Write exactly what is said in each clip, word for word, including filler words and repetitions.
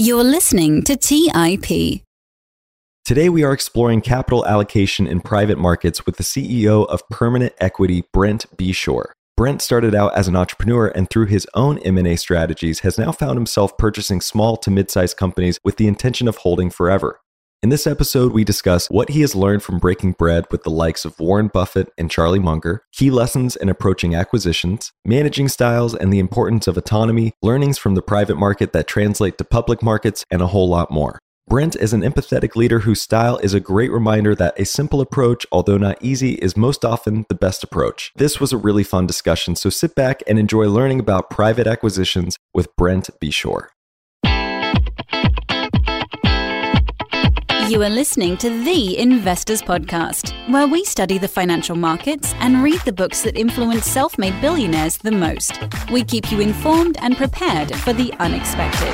You're listening to T I P. Today, we are exploring capital allocation in private markets with the C E O of Permanent Equity, Brent Beshore. Brent started out as an entrepreneur and through his own M and A strategies has now found himself purchasing small to mid-sized companies with the intention of holding forever. In this episode, we discuss what he has learned from breaking bread with the likes of Warren Buffett and Charlie Munger, key lessons in approaching acquisitions, managing styles and the importance of autonomy, learnings from the private market that translate to public markets, and a whole lot more. Brent is an empathetic leader whose style is a great reminder that a simple approach, although not easy, is most often the best approach. This was a really fun discussion, so sit back and enjoy learning about private acquisitions with Brent Beshore. You are listening to The Investors Podcast, where we study the financial markets and read the books that influence self-made billionaires the most. We keep you informed and prepared for the unexpected.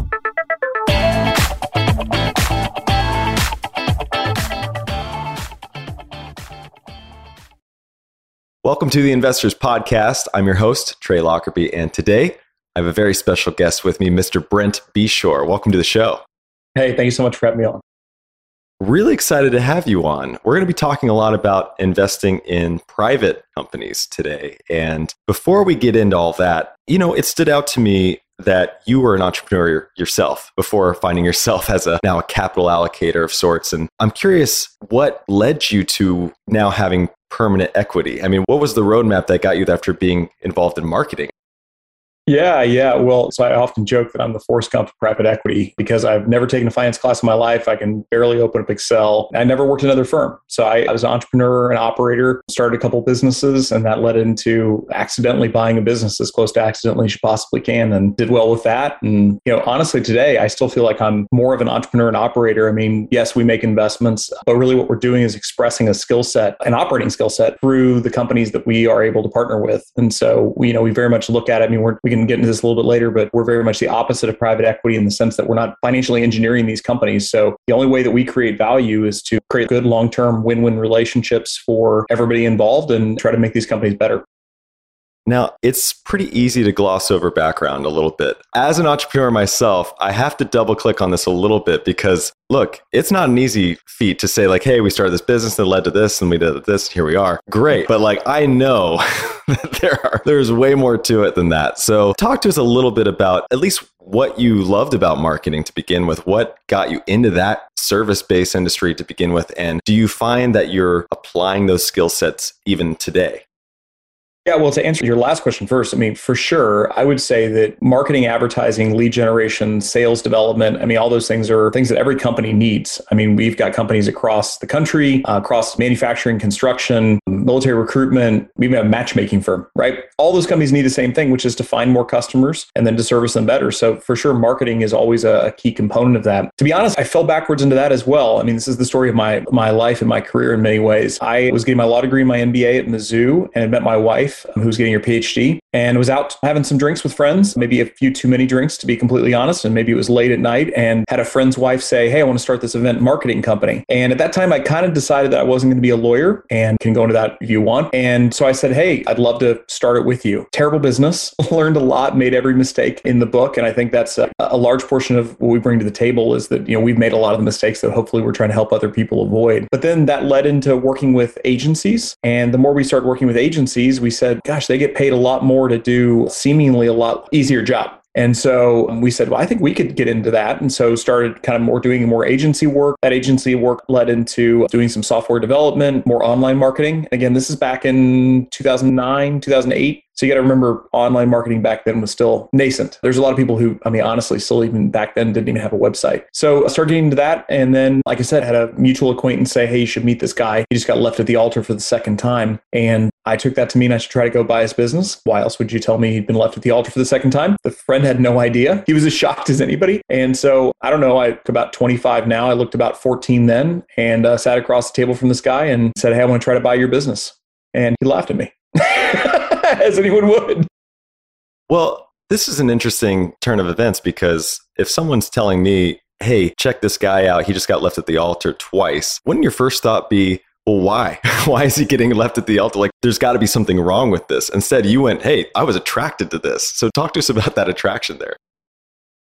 Welcome to The Investors Podcast. I'm your host, Trey Lockerbie, and today I have a very special guest with me, Mister Brent Beshore. Welcome to the show. Hey, thank you so much for having me on. Really excited to have you on. We're going to be talking a lot about investing in private companies today. And before we get into all that, you know, it stood out to me that you were an entrepreneur yourself before finding yourself as a now a capital allocator of sorts. And I'm curious what led you to now having Permanent Equity. I mean, what was the roadmap that got you after being involved in marketing? Yeah, yeah. Well, so I often joke that I'm the Forrest Gump of private equity because I've never taken a finance class in my life. I can barely open up Excel. I never worked in another firm. So I, I was an entrepreneur and operator, started a couple of businesses, and that led into accidentally buying a business as close to accidentally as you possibly can, and did well with that. And, you know, honestly, today, I still feel like I'm more of an entrepreneur and operator. I mean, yes, we make investments, but really what we're doing is expressing a skill set, an operating skill set through the companies that we are able to partner with. And so, we, you know, we very much look at it. I mean, we're, we can get into this a little bit later, but we're very much the opposite of private equity in the sense that we're not financially engineering these companies. So the only way that we create value is to create good long-term win-win relationships for everybody involved and try to make these companies better. Now, it's pretty easy to gloss over background a little bit. As an entrepreneur myself, I have to double click on this a little bit because, look, it's not an easy feat to say like, hey, we started this business that led to this and we did this and here we are. Great. But like, I know that there are, there's way more to it than that. So talk to us a little bit about at least what you loved about marketing to begin with. What got you into that service-based industry to begin with? And do you find that you're applying those skill sets even today? Yeah, well, to answer your last question first, I mean, for sure, I would say that marketing, advertising, lead generation, sales development, I mean, all those things are things that every company needs. I mean, we've got companies across the country, uh, across manufacturing, construction, military recruitment, we even have a matchmaking firm, right? All those companies need the same thing, which is to find more customers and then to service them better. So for sure, marketing is always a, a key component of that. To be honest, I fell backwards into that as well. I mean, this is the story of my, my life and my career in many ways. I was getting my law degree, my M B A at Mizzou, and I met my wife, who's getting her P H D, and was out having some drinks with friends, maybe a few too many drinks, to be completely honest. And maybe it was late at night, and had a friend's wife say, hey, I want to start this event marketing company. And at that time, I kind of decided that I wasn't going to be a lawyer, and can go into that if you want. And so I said, hey, I'd love to start it with you. Terrible business, learned a lot, made every mistake in the book. And I think that's a, a large portion of what we bring to the table is that, you know, we've made a lot of the mistakes that hopefully we're trying to help other people avoid. But then that led into working with agencies. And the more we started working with agencies, we said, gosh, they get paid a lot more to do seemingly a lot easier job. And so we said, well, I think we could get into that. And so started kind of more doing more agency work. That agency work led into doing some software development, more online marketing. Again, this is back in two thousand nine, two thousand eight. So you got to remember, online marketing back then was still nascent. There's a lot of people who, I mean, honestly, still even back then didn't even have a website. So I started getting into that. And then, like I said, I had a mutual acquaintance say, hey, you should meet this guy. He just got left at the altar for the second time. And I took that to mean I should try to go buy his business. Why else would you tell me he'd been left at the altar for the second time? The friend had no idea. He was as shocked as anybody. And so, I don't know, I'm about twenty-five now. I looked about fourteen then, and uh, sat across the table from this guy and said, hey, I want to try to buy your business. And he laughed at me. As anyone would. Well, this is an interesting turn of events because if someone's telling me, hey, check this guy out, he just got left at the altar twice, wouldn't your first thought be, well, why? Why is he getting left at the altar? Like, there's got to be something wrong with this. Instead, you went, hey, I was attracted to this. So talk to us about that attraction there.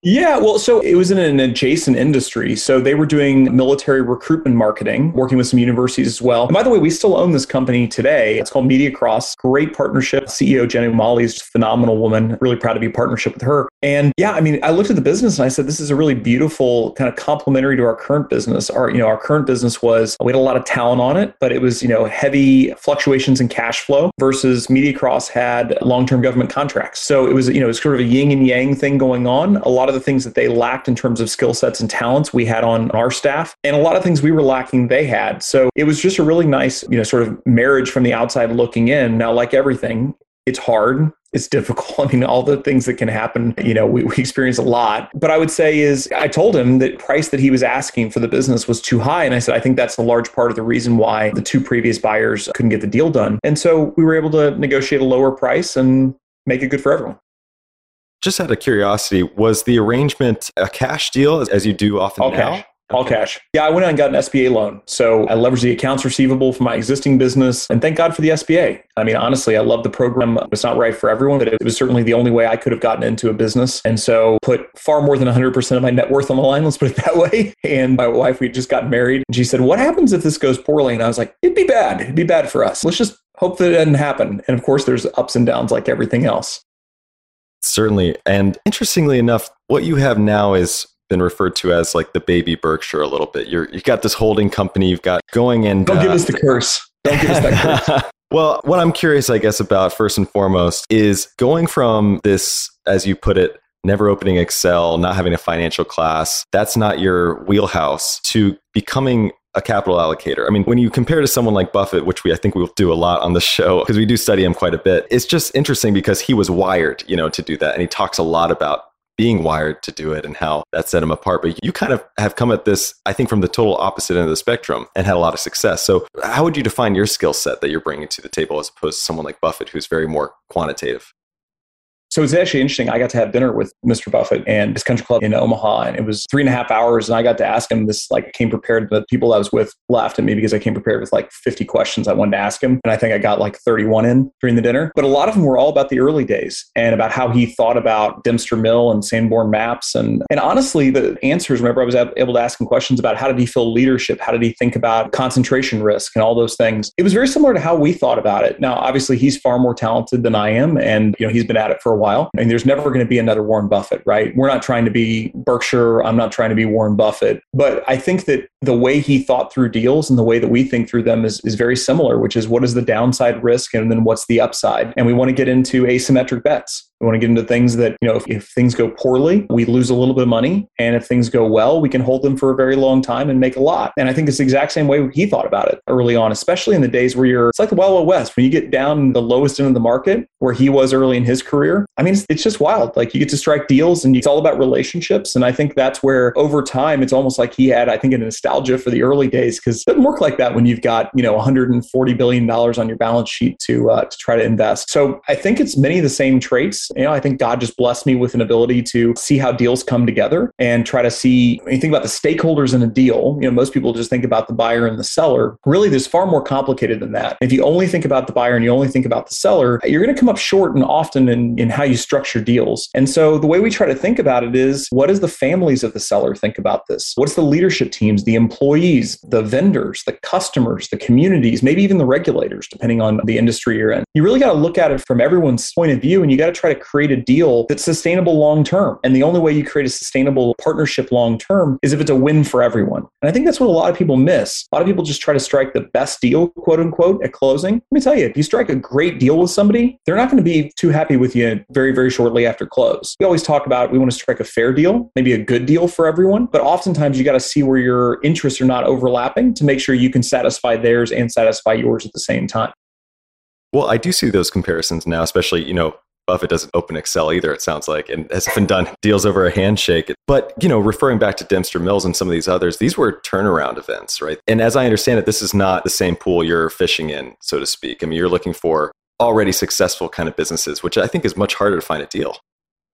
Yeah, well, so it was in an adjacent industry. So they were doing military recruitment marketing, working with some universities as well. And by the way, we still own this company today. It's called MediaCross. Great partnership. C E O Jenny O'Malley is a phenomenal woman. Really proud to be in partnership with her. And yeah, I mean, I looked at the business and I said, this is a really beautiful kind of complementary to our current business. Our, you know, our current business was, we had a lot of talent on it, but it was, you know, heavy fluctuations in cash flow versus MediaCross had long-term government contracts. So it was, you know, it was sort of a yin and yang thing going on. A lot of the things that they lacked in terms of skill sets and talents we had on our staff, and a lot of things we were lacking they had. So it was just a really nice, you know, sort of marriage from the outside looking in. Now, like everything, it's hard. It's difficult. I mean, all the things that can happen, you know, we, we experience a lot. But I would say is I told him that price that he was asking for the business was too high. And I said, I think that's a large part of the reason why the two previous buyers couldn't get the deal done. And so we were able to negotiate a lower price and make it good for everyone. Just out of curiosity, was the arrangement a cash deal, as you do often All now? Cash. All cash. Yeah, I went out and got an S B A loan. So I leveraged the accounts receivable from my existing business. And thank God for the S B A. I mean, honestly, I love the program. It's not right for everyone, but it was certainly the only way I could have gotten into a business. And so put far more than one hundred percent of my net worth on the line, let's put it that way. And my wife, we just got married. And she said, what happens if this goes poorly? And I was like, it'd be bad. It'd be bad for us. Let's just hope that it doesn't happen. And of course, there's ups and downs like everything else. Certainly. And interestingly enough, what you have now is been referred to as like the baby Berkshire a little bit. You're, you've got this holding company you've got going and... Don't uh, give us the curse. Don't give us that curse. Well, what I'm curious, I guess, about first and foremost is going from this, as you put it, never opening Excel, not having a financial class, that's not your wheelhouse, to becoming a capital allocator. I mean, when you compare to someone like Buffett, which we I think we'll do a lot on the show because we do study him quite a bit, it's just interesting because he was wired, you know, to do that. And he talks a lot about being wired to do it and how that set him apart. But you kind of have come at this, I think, from the total opposite end of the spectrum and had a lot of success. So how would you define your skill set that you're bringing to the table as opposed to someone like Buffett, who's very more quantitative? So it's actually interesting. I got to have dinner with Mister Buffett and his country club in Omaha, and it was three and a half hours. And I got to ask him this, like, came prepared. The people I was with laughed at me because I came prepared with like fifty questions I wanted to ask him. And I think I got like thirty-one in during the dinner. But a lot of them were all about the early days and about how he thought about Dempster Mill and Sanborn Maps. And, and honestly, the answers, whenever I was able to ask him questions about how did he feel leadership, how did he think about concentration risk and all those things, it was very similar to how we thought about it. Now, obviously, he's far more talented than I am. And, you know, he's been at it for a while. And there's never going to be another Warren Buffett, right? We're not trying to be Berkshire. I'm not trying to be Warren Buffett. But I think that the way he thought through deals and the way that we think through them is, is very similar, which is what is the downside risk and then what's the upside? And we want to get into asymmetric bets. We want to get into things that, you know, if, if things go poorly, we lose a little bit of money. And if things go well, we can hold them for a very long time and make a lot. And I think it's the exact same way he thought about it early on, especially in the days where you're, it's like the Wild Wild West, when you get down the lowest end of the market where he was early in his career. I mean, it's, it's just wild. Like you get to strike deals and it's all about relationships. And I think that's where over time, it's almost like he had, I think, a nostalgia for the early days, because it doesn't work like that when you've got, you know, one hundred forty billion dollars on your balance sheet to, uh, to try to invest. So I think it's many of the same traits. You know, I think God just blessed me with an ability to see how deals come together and try to see, when you think about the stakeholders in a deal, you know, most people just think about the buyer and the seller. Really, there's far more complicated than that. If you only think about the buyer and you only think about the seller, you're going to come up short and often in, in how you structure deals. And so the way we try to think about it is, what does the families of the seller think about this? What's the leadership teams, the employees, the vendors, the customers, the communities, maybe even the regulators, depending on the industry you're in? You really got to look at it from everyone's point of view, and you got to try to create a deal that's sustainable long-term. And the only way you create a sustainable partnership long-term is if it's a win for everyone. And I think that's what a lot of people miss. A lot of people just try to strike the best deal, quote unquote, at closing. Let me tell you, if you strike a great deal with somebody, they're not going to be too happy with you very, very shortly after close. We always talk about, we want to strike a fair deal, maybe a good deal for everyone, but oftentimes you got to see where your interests are not overlapping to make sure you can satisfy theirs and satisfy yours at the same time. Well, I do see those comparisons now, especially, you know, Buffett doesn't open Excel either, it sounds like, and has often done deals over a handshake. But, you know, referring back to Dempster Mills and some of these others, these were turnaround events, right? And as I understand it, this is not the same pool you're fishing in, so to speak. I mean, you're looking for already successful kind of businesses, which I think is much harder to find a deal.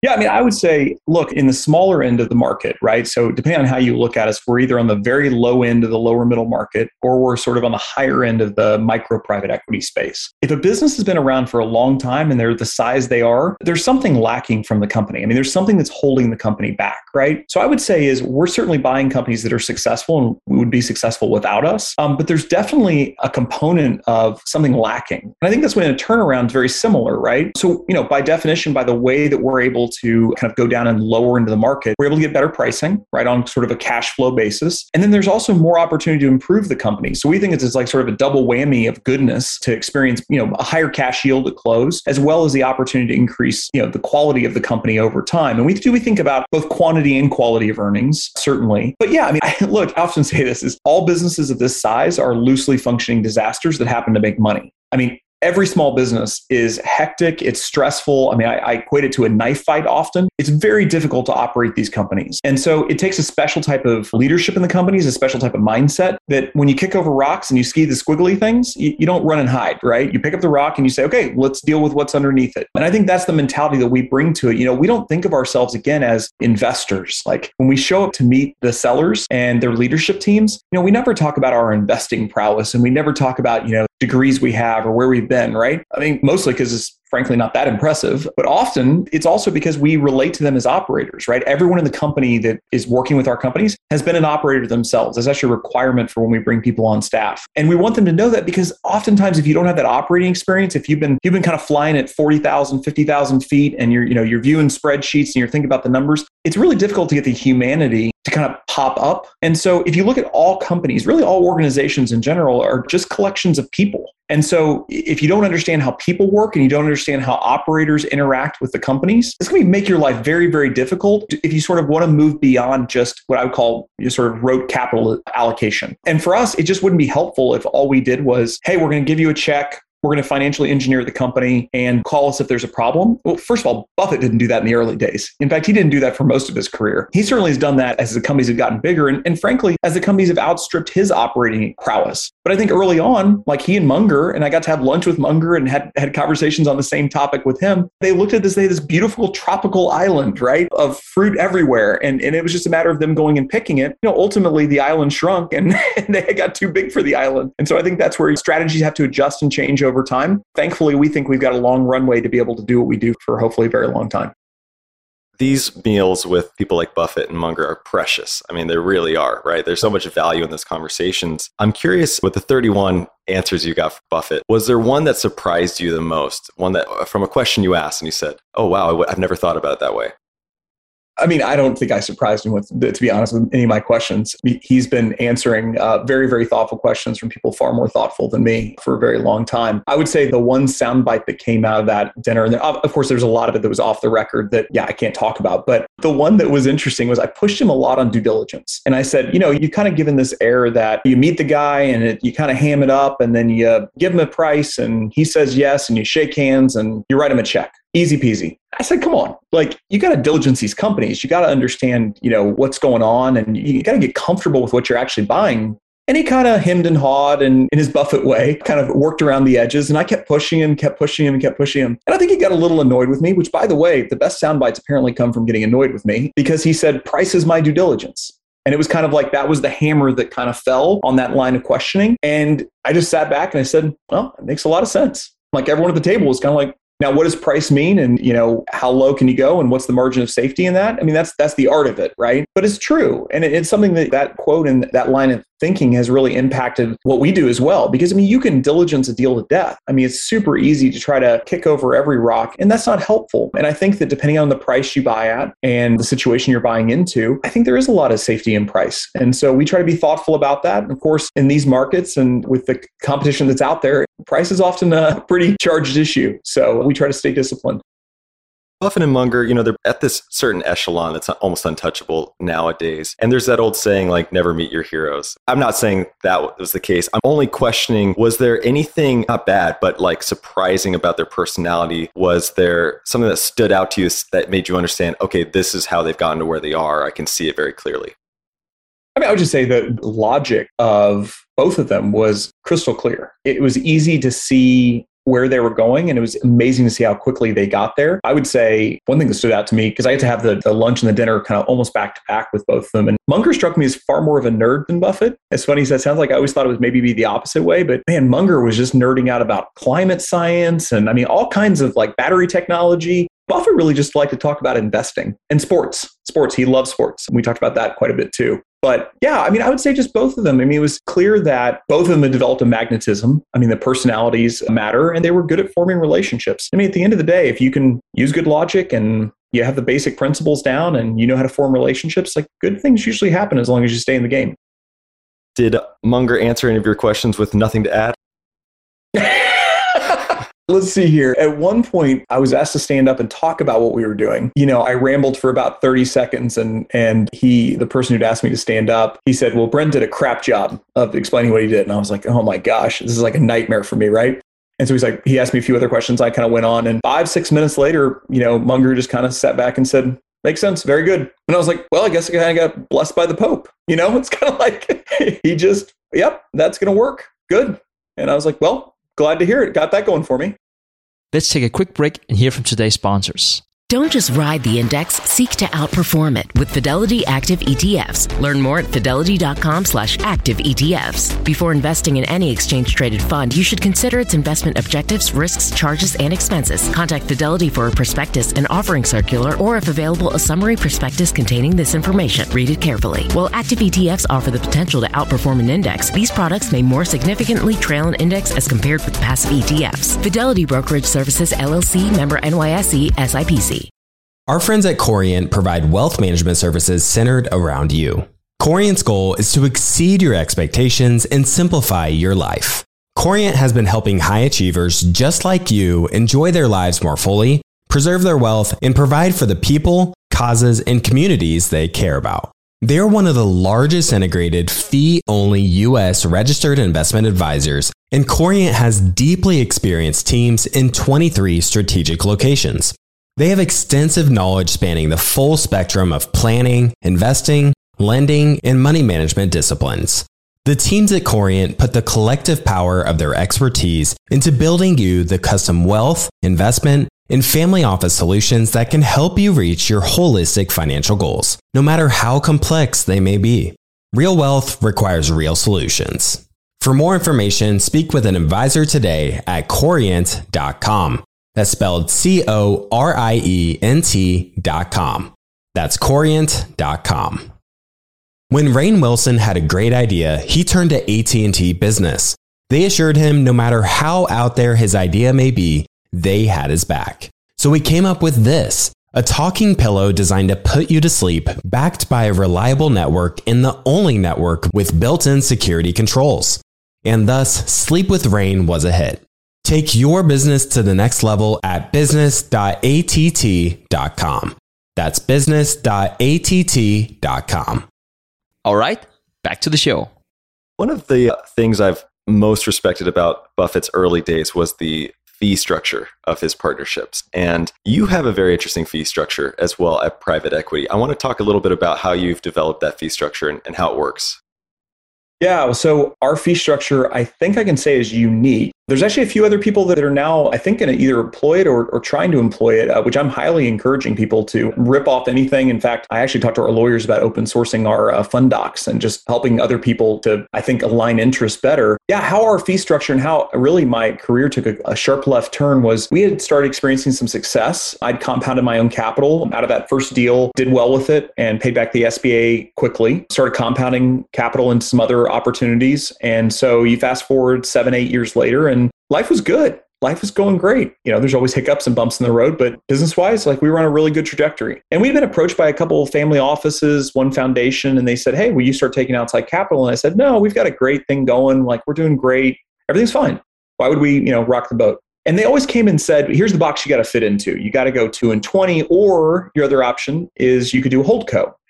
Yeah, I mean, I would say, look, in the smaller end of the market, right? So depending on how you look at us, we're either on the very low end of the lower middle market, or we're sort of on the higher end of the micro private equity space. If a business has been around for a long time and they're the size they are, there's something lacking from the company. I mean, there's something that's holding the company back, right? So I would say is we're certainly buying companies that are successful and would be successful without us. Um, but there's definitely a component of something lacking. And I think that's when a turnaround is very similar, right? So, you know, by definition, by the way that we're able to kind of go down and lower into the market, we're able to get better pricing, right, on sort of a cash flow basis. And then there's also more opportunity to improve the company. So we think it's, it's like sort of a double whammy of goodness to experience, you know, a higher cash yield at close, as well as the opportunity to increase, you know, the quality of the company over time. And we do we think about both quantity and quality of earnings, certainly. But yeah, I mean, I, look, I often say this is all businesses of this size are loosely functioning disasters that happen to make money. I mean, every small business is hectic. It's stressful. I mean, I, I equate it to a knife fight often. It's very difficult to operate these companies. And so it takes a special type of leadership in the companies, a special type of mindset that when you kick over rocks and you ski the squiggly things, you, you don't run and hide, right? You pick up the rock and you say, okay, let's deal with what's underneath it. And I think that's the mentality that we bring to it. You know, we don't think of ourselves again as investors. Like when we show up to meet the sellers and their leadership teams, you know, we never talk about our investing prowess and we never talk about, you know, degrees we have or where we've been, right? I mean, mostly because it's frankly not that impressive, but often it's also because we relate to them as operators, right? Everyone in the company that is working with our companies has been an operator themselves. That's actually a requirement for when we bring people on staff. And we want them to know that because oftentimes if you don't have that operating experience, if you've been you've been kind of flying at forty thousand, fifty thousand feet and you're, you know, you're viewing spreadsheets and you're thinking about the numbers, it's really difficult to get the humanity to kind of pop up. And so if you look at all companies, really all organizations in general are just collections of people. And so if you don't understand how people work and you don't understand how operators interact with the companies, it's going to make your life very, very difficult if you sort of want to move beyond just what I would call you know, sort of rote capital allocation. And for us, it just wouldn't be helpful if all we did was, hey, we're going to give you a check. We're going to financially engineer the company and call us if there's a problem. Well, first of all, Buffett didn't do that in the early days. In fact, he didn't do that for most of his career. He certainly has done that as the companies have gotten bigger. And, and frankly, as the companies have outstripped his operating prowess. But I think early on, like he and Munger, and I got to have lunch with Munger and had, had conversations on the same topic with him. They looked at this, they had this beautiful tropical island, right, of fruit everywhere. And, and it was just a matter of them going and picking it. You know, ultimately the island shrunk and, and they got too big for the island. And so I think that's where strategies have to adjust and change over time. Thankfully, we think we've got a long runway to be able to do what we do for hopefully a very long time. These meals with people like Buffett and Munger are precious. I mean, they really are, right? There's so much value in those conversations. I'm curious, with the thirty-one answers you got from Buffett, was there one that surprised you the most? One that, from a question you asked and you said, oh, wow, I've never thought about it that way. I mean, I don't think I surprised him with, to be honest, with any of my questions. He's been answering uh, very, very thoughtful questions from people far more thoughtful than me for a very long time. I would say the one soundbite that came out of that dinner, and of course, there's a lot of it that was off the record that, yeah, I can't talk about. But the one that was interesting was I pushed him a lot on due diligence. And I said, you know, you kind of given this air that you meet the guy and it, you kind of ham it up and then you give him a price and he says yes and you shake hands and you write him a check. Easy peasy. I said, come on, like you got to diligence these companies. You got to understand, you know, what's going on and you got to get comfortable with what you're actually buying. And he kind of hemmed and hawed and in his Buffett way, kind of worked around the edges. And I kept pushing him, kept pushing him, and kept pushing him. And I think he got a little annoyed with me, which by the way, the best sound bites apparently come from getting annoyed with me because he said, price is my due diligence. And it was kind of like that was the hammer that kind of fell on that line of questioning. And I just sat back and I said, well, it makes a lot of sense. Like everyone at the table was kind of like, now, what does price mean? And, you know, how low can you go? And what's the margin of safety in that? I mean, that's that's the art of it, right? But it's true. And it, it's something that that quote and that line of thinking has really impacted what we do as well. Because, I mean, you can diligence a deal to death. I mean, it's super easy to try to kick over every rock, and that's not helpful. And I think that depending on the price you buy at and the situation you're buying into, I think there is a lot of safety in price. And so we try to be thoughtful about that. And of course, in these markets and with the competition that's out there, price is often a pretty charged issue. So we try to stay disciplined. Buffett and Munger, you know, they're at this certain echelon that's almost untouchable nowadays. And there's that old saying, like, never meet your heroes. I'm not saying that was the case. I'm only questioning, was there anything, not bad, but like surprising about their personality? Was there something that stood out to you that made you understand, okay, this is how they've gotten to where they are? I can see it very clearly. I mean, I would just say the logic of both of them was crystal clear. It was easy to see where they were going. And it was amazing to see how quickly they got there. I would say one thing that stood out to me, because I had to have the, the lunch and the dinner kind of almost back to back with both of them. And Munger struck me as far more of a nerd than Buffett. As funny as that sounds, like I always thought it was maybe be the opposite way. But man, Munger was just nerding out about climate science and I mean, all kinds of like battery technology. Buffett really just liked to talk about investing and sports. Sports. He loves sports. We talked about that quite a bit too. But yeah, I mean, I would say just both of them. I mean, it was clear that both of them had developed a magnetism. I mean, the personalities matter and they were good at forming relationships. I mean, at the end of the day, if you can use good logic and you have the basic principles down and you know how to form relationships, like good things usually happen as long as you stay in the game. Did Munger answer any of your questions with nothing to add? Let's see here. At one point, I was asked to stand up and talk about what we were doing. You know, I rambled for about thirty seconds and and he, the person who'd asked me to stand up, he said, well, Brent did a crap job of explaining what he did. And I was like, oh my gosh, this is like a nightmare for me, right? And so he's like, he asked me a few other questions. I kind of went on and five, six minutes later, you know, Munger just kind of sat back and said, makes sense. Very good. And I was like, well, I guess I kind of got blessed by the Pope. You know, it's kind of like he just, yep, that's going to work. Good. And I was like, well, glad to hear it. Got that going for me. Let's take a quick break and hear from today's sponsors. Don't just ride the index, seek to outperform it with Fidelity Active E T Fs. Learn more at fidelity.com slash active ETFs. Before investing in any exchange-traded fund, you should consider its investment objectives, risks, charges, and expenses. Contact Fidelity for a prospectus, an offering circular, or if available, a summary prospectus containing this information. Read it carefully. While active E T Fs offer the potential to outperform an index, these products may more significantly trail an index as compared with passive E T Fs. Fidelity Brokerage Services, L L C, member N Y S E, S I P C. Our friends at Corient provide wealth management services centered around you. Corient's goal is to exceed your expectations and simplify your life. Corient has been helping high achievers just like you enjoy their lives more fully, preserve their wealth, and provide for the people, causes, and communities they care about. They're one of the largest integrated fee-only U S registered investment advisors, and Corient has deeply experienced teams in twenty-three strategic locations. They have extensive knowledge spanning the full spectrum of planning, investing, lending, and money management disciplines. The teams at Corient put the collective power of their expertise into building you the custom wealth, investment, and family office solutions that can help you reach your holistic financial goals, no matter how complex they may be. Real wealth requires real solutions. For more information, speak with an advisor today at corient dot com. That's spelled C O R I E N T dot com. That's corient dot com. When Rainn Wilson had a great idea, he turned to A T and T Business. They assured him no matter how out there his idea may be, they had his back. So he came up with this, a talking pillow designed to put you to sleep, backed by a reliable network and the only network with built-in security controls. And thus, Sleep with Rainn was a hit. Take your business to the next level at business dot A T T dot com. That's business dot A T T dot com. All right, back to the show. One of the things I've most respected about Buffett's early days was the fee structure of his partnerships. And you have a very interesting fee structure as well at private equity. I want to talk a little bit about how you've developed that fee structure and, and how it works. Yeah, so our fee structure, I think I can say is unique. There's actually a few other people that are now, I think, going to either employ it or, or trying to employ it, uh, which I'm highly encouraging people to rip off anything. In fact, I actually talked to our lawyers about open sourcing our uh, fund docs and just helping other people to, I think, align interests better. Yeah, how our fee structure and how really my career took a, a sharp left turn was we had started experiencing some success. I'd compounded my own capital out of that first deal, did well with it, and paid back the S B A quickly. Started compounding capital into some other opportunities. And so you fast forward seven, eight years later, and life was good. Life was going great. You know, there's always hiccups and bumps in the road, but business-wise, like we were on a really good trajectory. And we've been approached by a couple of family offices, one foundation, and they said, hey, will you start taking outside capital? And I said, no, we've got a great thing going. Like we're doing great. Everything's fine. Why would we, you know, rock the boat? And they always came and said, here's the box you got to fit into. You got to go two and twenty, or your other option is you could do a holdco.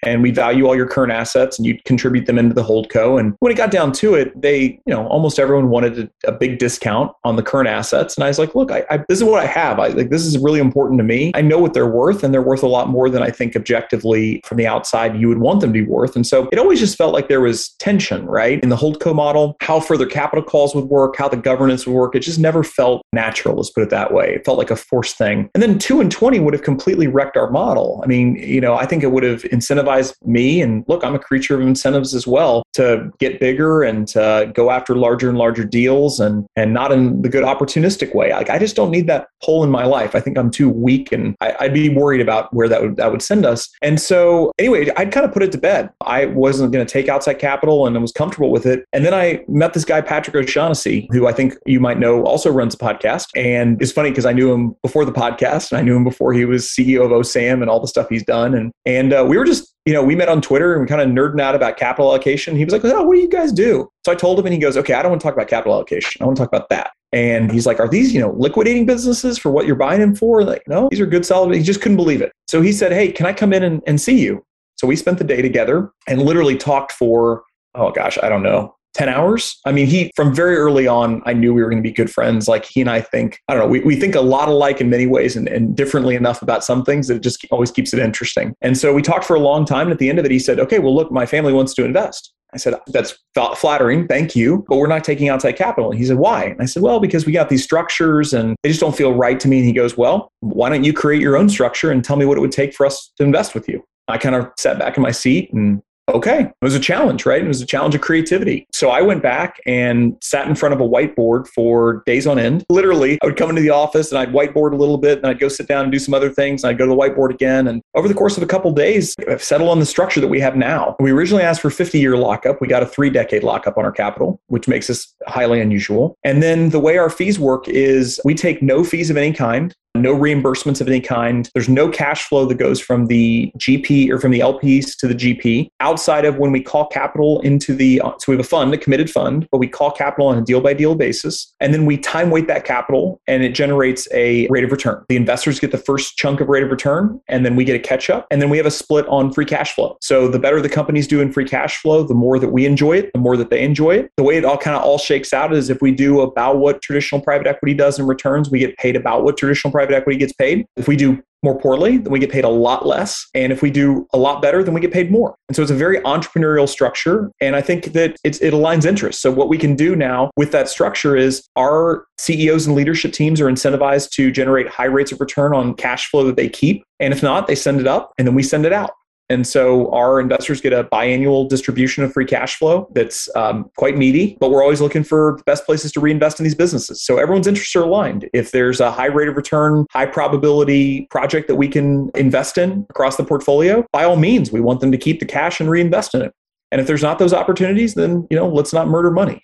and we value all your current assets and you contribute them into the holdco. And when it got down to it, they, you know, almost everyone wanted a, a big discount on the current assets. And I was like, look, I, I, this is what I have. I like, this is really important to me. I know what they're worth, and they're worth a lot more than I think objectively from the outside you would want them to be worth. And so it always just felt like there was tension, right? In the holdco model, how further capital calls would work, how the governance would work. It just never felt natural, let's put it that way. It felt like a forced thing. And then two and twenty would have completely wrecked our model. I mean, you know, I think it would have incentivized me, and look, I'm a creature of incentives as well, to get bigger and to go after larger and larger deals, and and not in the good opportunistic way. Like, I just don't need that pull in my life. I think I'm too weak, and I, I'd be worried about where that would that would send us. And so anyway, I'd kind of put it to bed. I wasn't going to take outside capital, and I was comfortable with it. And then I met this guy, Patrick O'Shaughnessy, who I think you might know also runs a podcast. And it's funny because I knew him before the podcast, and I knew him before he was C E O of OSAM and all the stuff he's done. And and uh, we were just, you know, we met on Twitter and we kind of nerding out about capital allocation. He was like, oh, what do you guys do? So I told him, and he goes, okay, I don't want to talk about capital allocation. I want to talk about that. And he's like, are these, you know, liquidating businesses for what you're buying them for? Like, no, these are good, solid. He just couldn't believe it. So he said, hey, can I come in and, and see you? So we spent the day together and literally talked for, oh gosh, I don't know, ten hours. I mean, he, from very early on, I knew we were going to be good friends. Like, he and I think, I don't know, we, we think a lot alike in many ways, and, and differently enough about some things that it just always keeps it interesting. And so we talked for a long time. And at the end of it, he said, okay, well, look, my family wants to invest. I said, that's flattering. Thank you. But we're not taking outside capital. And he said, why? And I said, well, because we got these structures and they just don't feel right to me. And he goes, well, why don't you create your own structure and tell me what it would take for us to invest with you? I kind of sat back in my seat and okay, it was a challenge, right? It was a challenge of creativity. So I went back and sat in front of a whiteboard for days on end. Literally, I would come into the office and I'd whiteboard a little bit, and I'd go sit down and do some other things. And I'd go to the whiteboard again. And over the course of a couple of days, I've settled on the structure that we have now. We originally asked for fifty year lockup. We got a three decade lockup on our capital, which makes us highly unusual. And then the way our fees work is we take no fees of any kind, no reimbursements of any kind. There's no cash flow that goes from the G P or from the L Ps to the G P outside of when we call capital into the, so we have a fund, a committed fund, but we call capital on a deal by deal basis. And then we time weight that capital and it generates a rate of return. The investors get the first chunk of rate of return, and then we get a catch up. And then we have a split on free cash flow. So the better the companies do in free cash flow, the more that we enjoy it, the more that they enjoy it. The way it all kind of all shakes out is if we do about what traditional private equity does in returns, we get paid about what traditional private equity gets paid. If we do more poorly, then we get paid a lot less. And if we do a lot better, then we get paid more. And so it's a very entrepreneurial structure. And I think that it's, it aligns interests. So what we can do now with that structure is our C E Os and leadership teams are incentivized to generate high rates of return on cash flow that they keep. And if not, they send it up and then we send it out. And so our investors get a biannual distribution of free cash flow that's um, quite meaty, but we're always looking for the best places to reinvest in these businesses. So everyone's interests are aligned. If there's a high rate of return, high probability project that we can invest in across the portfolio, by all means, we want them to keep the cash and reinvest in it. And if there's not those opportunities, then, you know, let's not murder money.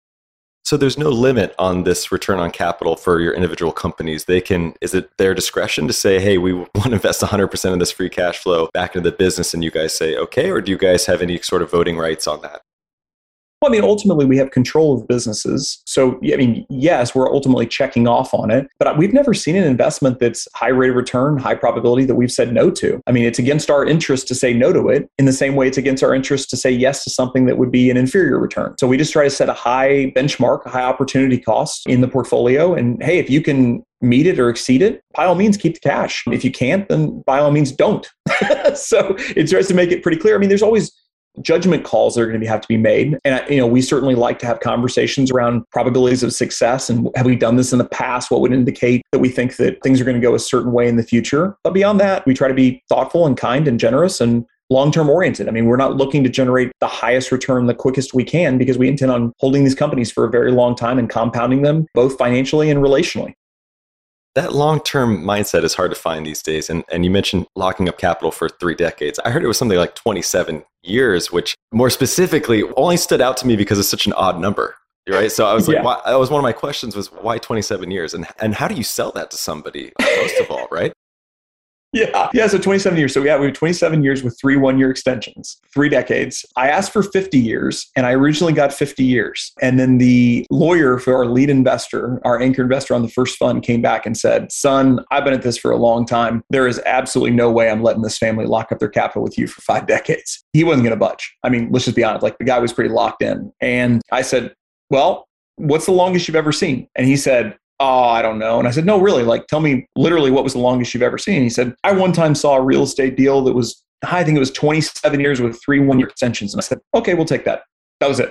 So there's no limit on this return on capital for your individual companies. They can, is it their discretion to say, hey, we want to invest one hundred percent of this free cash flow back into the business, and you guys say, okay, or do you guys have any sort of voting rights on that? Well, I mean, ultimately, we have control of businesses. So, I mean, yes, we're ultimately checking off on it, but we've never seen an investment that's high rate of return, high probability that we've said no to. I mean, it's against our interest to say no to it in the same way it's against our interest to say yes to something that would be an inferior return. So we just try to set a high benchmark, a high opportunity cost in the portfolio. And hey, if you can meet it or exceed it, by all means, keep the cash. If you can't, then by all means, don't. So it tries to make it pretty clear. I mean, there's always judgment calls that are going to be, have to be made. And, you know, we certainly like to have conversations around probabilities of success. And have we done this in the past? What would indicate that we think that things are going to go a certain way in the future? But beyond that, we try to be thoughtful and kind and generous and long-term oriented. I mean, we're not looking to generate the highest return the quickest we can, because we intend on holding these companies for a very long time and compounding them both financially and relationally. That long-term mindset is hard to find these days. And and you mentioned locking up capital for three decades. I heard it was something like twenty-seven years, which more specifically only stood out to me because it's such an odd number, right? So I was like, yeah. why, that was one of my questions was why twenty-seven years? And and how do you sell that to somebody, most of all, right? Yeah. Yeah. So twenty-seven years. So yeah, we have twenty-seven years with three one-year extensions, three decades. I asked for fifty years and I originally got fifty years. And then the lawyer for our lead investor, our anchor investor on the first fund came back and said, son, I've been at this for a long time. There is absolutely no way I'm letting this family lock up their capital with you for five decades. He wasn't going to budge. I mean, let's just be honest. Like the guy was pretty locked in. And I said, well, what's the longest you've ever seen? And he said, oh, I don't know. And I said, no, really, like, tell me literally what was the longest you've ever seen. He said, I one time saw a real estate deal that was, I think it was twenty-seven years with three one-year extensions. And I said, okay, we'll take that. That was it.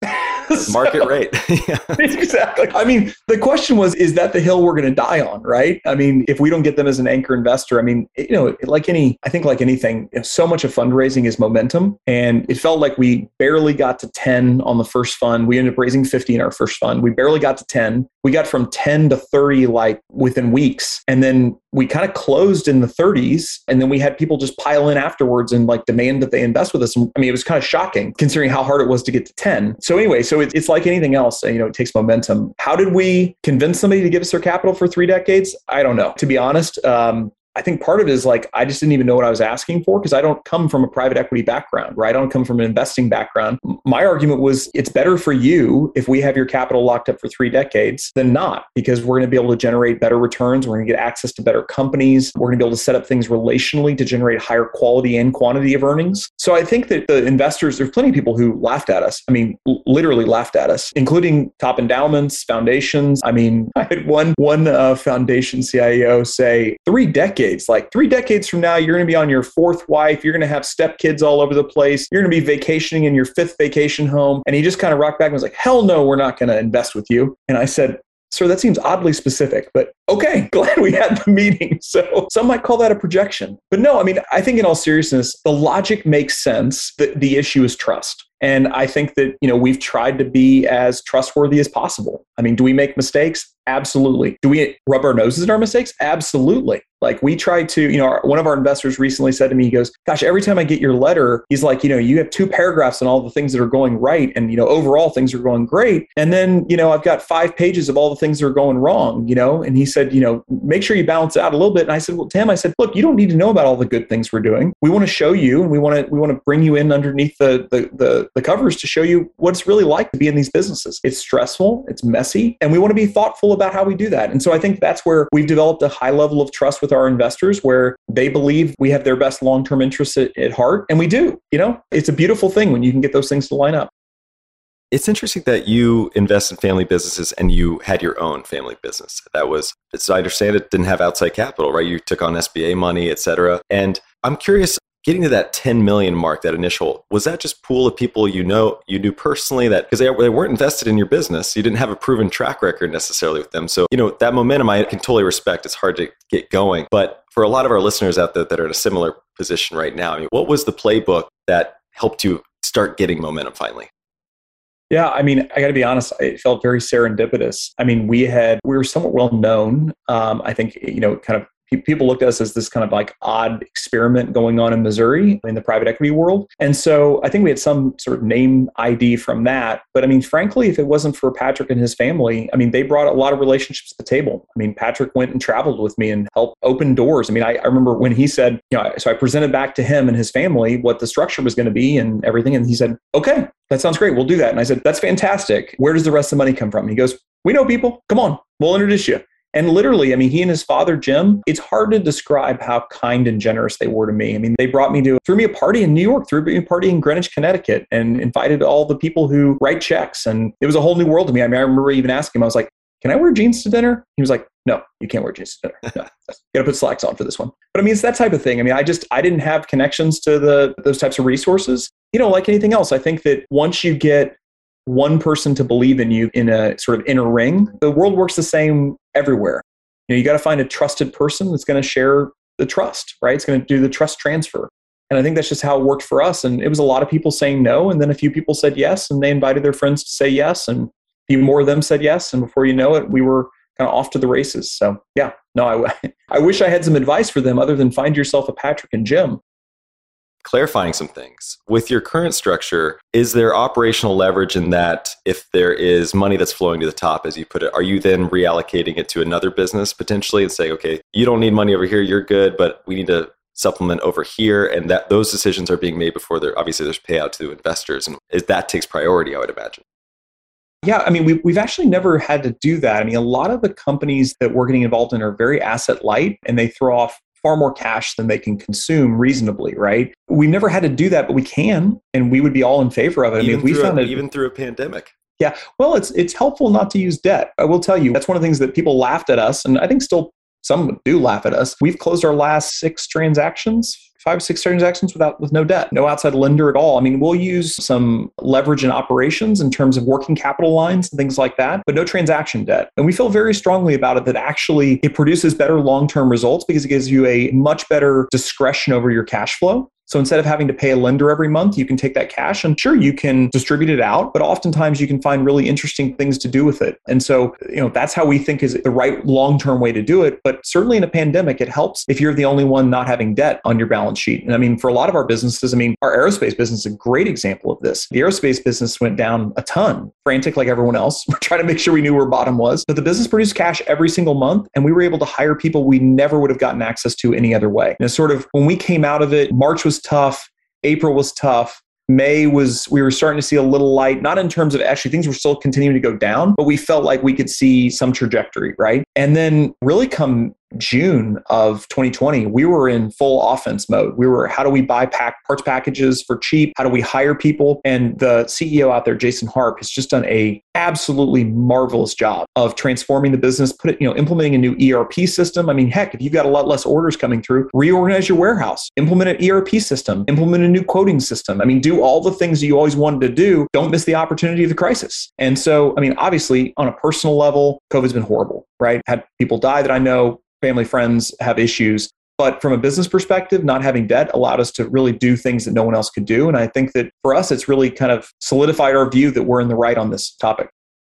So, market rate. Yeah. Exactly. I mean, the question was, is that the hill we're going to die on, right? I mean, if we don't get them as an anchor investor, I mean, you know, like any, I think like anything, so much of fundraising is momentum. And it felt like we barely got to ten on the first fund. We ended up raising fifty in our first fund. We barely got to ten. We got from ten to thirty like within weeks. And then we kind of closed in the thirties. And then we had people just pile in afterwards and like demand that they invest with us. I mean, it was kind of shocking considering how hard it was to get to ten. So anyway, so it, it's like anything else, you know, it takes momentum. How did we convince somebody to give us their capital for three decades? I don't know. To be honest, um, I think part of it is like, I just didn't even know what I was asking for because I don't come from a private equity background, right? I don't come from an investing background. My argument was it's better for you if we have your capital locked up for three decades than not, because we're going to be able to generate better returns. We're going to get access to better companies. We're going to be able to set up things relationally to generate higher quality and quantity of earnings. So I think that the investors, there's plenty of people who laughed at us. I mean, literally laughed at us, including top endowments, foundations. I mean, I had one, one uh, foundation C I O say three decades. Like three decades from now, you're going to be on your fourth wife. You're going to have stepkids all over the place. You're going to be vacationing in your fifth vacation home. And he just kind of rocked back and was like, hell no, we're not going to invest with you. And I said, sir, that seems oddly specific, but okay, glad we had the meeting. So some might call that a projection. But no, I mean, I think in all seriousness, the logic makes sense that the issue is trust. And I think that, you know, we've tried to be as trustworthy as possible. I mean, do we make mistakes? Absolutely. Do we rub our noses in our mistakes? Absolutely. Like we try to, you know, our, one of our investors recently said to me, he goes, gosh, every time I get your letter, he's like, you know, you have two paragraphs on all the things that are going right. And, you know, overall things are going great. And then, you know, I've got five pages of all the things that are going wrong, you know, and he said, you know, make sure you balance it out a little bit. And I said, well, Tim, I said, look, you don't need to know about all the good things we're doing. We want to show you, and we want to, we want to bring you in underneath the, the, the, the covers to show you what it's really like to be in these businesses. It's stressful, it's messy, and we want to be thoughtful about how we do that. And so I think that's where we've developed a high level of trust with our investors, where they believe we have their best long-term interests at, at heart. And we do, you know, it's a beautiful thing when you can get those things to line up. It's interesting that you invest in family businesses and you had your own family business. That was, as I understand it, didn't have outside capital, right? You took on S B A money, et cetera. And I'm curious, getting to that ten million mark, that initial, was that just pool of people you know, you knew personally that, because they, they weren't invested in your business. You didn't have a proven track record necessarily with them. So, you know, that momentum I can totally respect. It's hard to get going. But for a lot of our listeners out there that are in a similar position right now, I mean, what was the playbook that helped you start getting momentum finally? Yeah, I mean, I got to be honest, it felt very serendipitous. I mean, we had, we were somewhat well known. Um, I think, you know, kind of people looked at us as this kind of like odd experiment going on in Missouri in the private equity world. And so I think we had some sort of name I D from that. But I mean, frankly, if it wasn't for Patrick and his family, I mean, they brought a lot of relationships to the table. I mean, Patrick went and traveled with me and helped open doors. I mean, I, I remember when he said, you know, so I presented back to him and his family what the structure was going to be and everything. And he said, okay, that sounds great. We'll do that. And I said, that's fantastic. Where does the rest of the money come from? He goes, we know people. Come on, we'll introduce you. And literally, I mean, he and his father, Jim, it's hard to describe how kind and generous they were to me. I mean, they brought me to, threw me a party in New York, threw me a party in Greenwich, Connecticut, and invited all the people who write checks. And it was a whole new world to me. I mean, I remember even asking him, I was like, can I wear jeans to dinner? He was like, no, you can't wear jeans to dinner. No, you got to put slacks on for this one. But I mean, it's that type of thing. I mean, I just, I didn't have connections to the those types of resources. You know, like anything else, I think that once you get one person to believe in you in a sort of inner ring, the world works the same everywhere. You know, you got to find a trusted person that's going to share the trust, right? It's going to do the trust transfer. And I think that's just how it worked for us. And it was a lot of people saying no. And then a few people said yes. And they invited their friends to say yes. And a few more of them said yes. And before you know it, we were kind of off to the races. So yeah, no, I, I wish I had some advice for them other than find yourself a Patrick and Jim. clarifying some things. With your current structure, is there operational leverage in that if there is money that's flowing to the top, as you put it, are you then reallocating it to another business potentially and saying, okay, you don't need money over here, you're good, but we need to supplement over here, and that those decisions are being made before there obviously there's payout to investors, and that takes priority, I would imagine. Yeah, I mean, we, we've actually never had to do that. I mean, a lot of the companies that we're getting involved in are very asset light, and they throw off far more cash than they can consume reasonably, right? We've never had to do that, but we can, and we would be all in favor of it. Even I mean, we through found a, it even through a pandemic. Yeah, well, it's it's helpful not to use debt. I will tell you, that's one of the things that people laughed at us, and I think still some do laugh at us. We've closed our last six transactions, five, six transactions without with no debt, no outside lender at all. I mean, we'll use some leverage in operations in terms of working capital lines and things like that, but no transaction debt. And we feel very strongly about it that actually it produces better long-term results because it gives you a much better discretion over your cash flow. So instead of having to pay a lender every month, you can take that cash and sure, you can distribute it out, but oftentimes you can find really interesting things to do with it. And so, you know, that's how we think is the right long-term way to do it. But certainly in a pandemic, it helps if you're the only one not having debt on your balance sheet. And I mean, for a lot of our businesses, I mean, our aerospace business is a great example of this. The aerospace business went down a ton, frantic like everyone else. We're trying to make sure we knew where bottom was. But the business produced cash every single month, and we were able to hire people we never would have gotten access to any other way. And sort of when we came out of it, March was tough. April was tough. May was, we were starting to see a little light, not in terms of actually things were still continuing to go down, but we felt like we could see some trajectory, right? And then really come June of twenty twenty, we were in full offense mode. We were, how do we buy pack parts packages for cheap? How do we hire people? And the C E O out there, Jason Harp, has just done a absolutely marvelous job of transforming the business, put it, you know, implementing a new E R P system. I mean, heck, if you've got a lot less orders coming through, reorganize your warehouse, implement an E R P system, implement a new quoting system. I mean, do all the things that you always wanted to do. Don't miss the opportunity of the crisis. And so, I mean, obviously on a personal level, COVID's been horrible, right? Had people die that I know, family, friends have issues. But from a business perspective, not having debt allowed us to really do things that no one else could do. And I think that for us, it's really kind of solidified our view that we're in the right on this topic.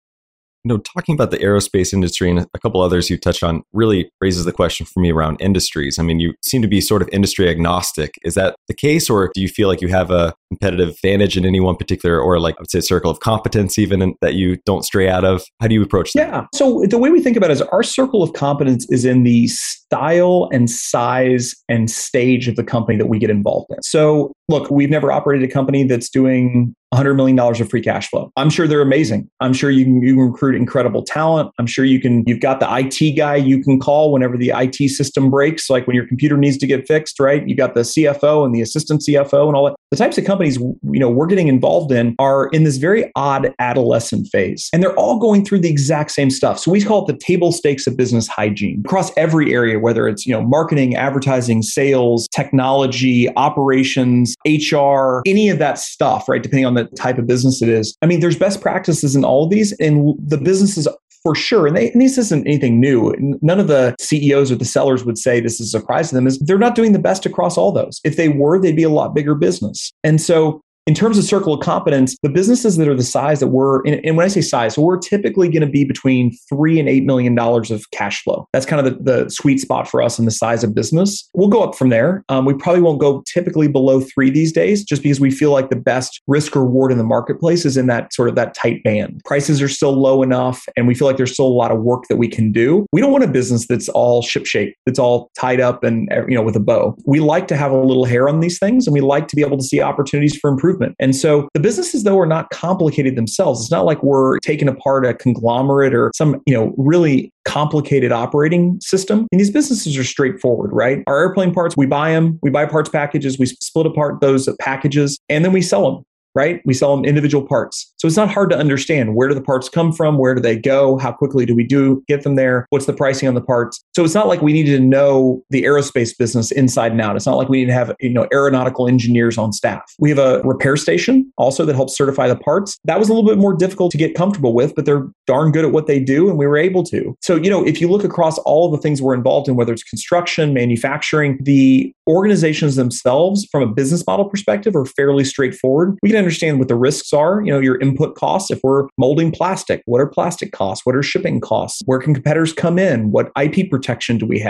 You know, talking about the aerospace industry and a couple others you touched on really raises the question for me around industries. I mean, you seem to be sort of industry agnostic. Is that the case, or do you feel like you have a competitive advantage in any one particular, or like I would say, circle of competence even in, that you don't stray out of? How do you approach that? Yeah. So the way we think about it is our circle of competence is in the style and size and stage of the company that we get involved in. So look, we've never operated a company that's doing one hundred million dollars of free cash flow. I'm sure they're amazing. I'm sure you can, you can recruit incredible talent. I'm sure you can, you've got the I T guy you can call whenever the I T system breaks, like when your computer needs to get fixed, right? You got the C F O and the assistant C F O and all that. The types of companies, you know, we're getting involved in are in this very odd adolescent phase. And they're all going through the exact same stuff. So we call it the table stakes of business hygiene across every area, whether it's, you know, marketing, advertising, sales, technology, operations, H R, any of that stuff, right? Depending on the type of business it is. I mean, there's best practices in all of these, and the businesses for sure, and, they, and this isn't anything new. None of the C E Os or the sellers would say this is a surprise to them, is they're not doing the best across all those. If they were, they'd be a lot bigger business. And so in terms of circle of competence, the businesses that are the size that we're, and when I say size, so we're typically going to be between three and eight million dollars of cash flow. That's kind of the, the sweet spot for us in the size of business. We'll go up from there. Um, we probably won't go typically below three these days, just because we feel like the best risk reward in the marketplace is in that sort of that tight band. Prices are still low enough, and we feel like there's still a lot of work that we can do. We don't want a business that's all shipshape, that's all tied up and, you know, with a bow. We like to have a little hair on these things, and we like to be able to see opportunities for improvement. And so the businesses, though, are not complicated themselves. It's not like we're taking apart a conglomerate or some, you know, really complicated operating system. And these businesses are straightforward, right? Our airplane parts, we buy them, we buy parts packages, we split apart those packages, and then we sell them. Right? We sell them individual parts. So it's not hard to understand, where do the parts come from? Where do they go? How quickly do we do get them there? What's the pricing on the parts? So it's not like we needed to know the aerospace business inside and out. It's not like we need to have, you know, aeronautical engineers on staff. We have a repair station also that helps certify the parts. That was a little bit more difficult to get comfortable with, but they're darn good at what they do, and we were able to. So, you know, if you look across all of the things we're involved in, whether it's construction, manufacturing, the organizations themselves from a business model perspective are fairly straightforward. We can understand what the risks are, you know, your input costs. If we're molding plastic, what are plastic costs? What are shipping costs? Where can competitors come in? What I P protection do we have?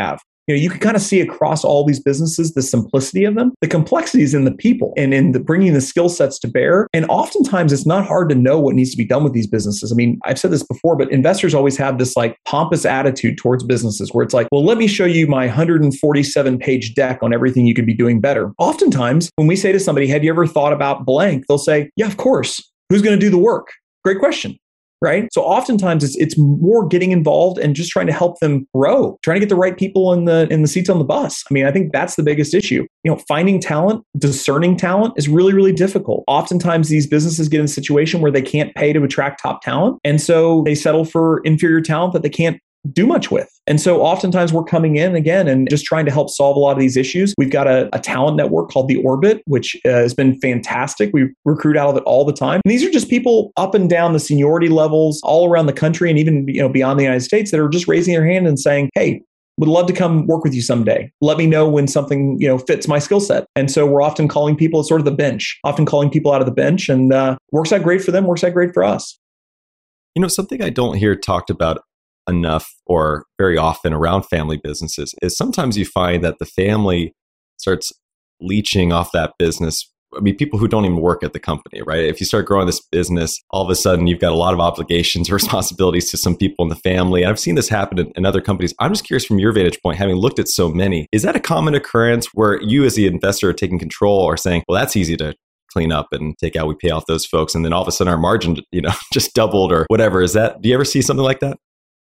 You know, you can kind of see across all these businesses the simplicity of them. The complexity is in the people and in the bringing the skill sets to bear. And oftentimes it's not hard to know what needs to be done with these businesses. I mean, I've said this before, but investors always have this like pompous attitude towards businesses where it's like, well, let me show you my one hundred forty-seven page deck on everything you could be doing better. Oftentimes when we say to somebody, have you ever thought about blank? They'll say, yeah, of course. Who's going to do the work? Great question. Right? So oftentimes it's it's more getting involved and just trying to help them grow, trying to get the right people in the in the seats on the bus. I mean, I think that's the biggest issue. You know, finding talent, discerning talent is really, really difficult. Oftentimes these businesses get in a situation where they can't pay to attract top talent. And so they settle for inferior talent that they can't do much with. And so oftentimes we're coming in again and just trying to help solve a lot of these issues. We've got a, a talent network called The Orbit, which uh, has been fantastic. We recruit out of it all the time. And these are just people up and down the seniority levels all around the country and even, you know, beyond the United States that are just raising their hand and saying, hey, would love to come work with you someday. Let me know when something, you know, fits my skill set. And so we're often calling people at sort of the bench, often calling people out of the bench, and uh, works out great for them, works out great for us. You know, something I don't hear talked about enough or very often around family businesses is sometimes you find that the family starts leeching off that business. I mean, people who don't even work at the company, right? If you start growing this business, all of a sudden you've got a lot of obligations, responsibilities to some people in the family. And I've seen this happen in, in other companies. I'm just curious from your vantage point, having looked at so many, is that a common occurrence where you as the investor are taking control or saying, well, that's easy to clean up and take out, we pay off those folks, and then all of a sudden our margin, you know, just doubled or whatever. Is that, do you ever see something like that?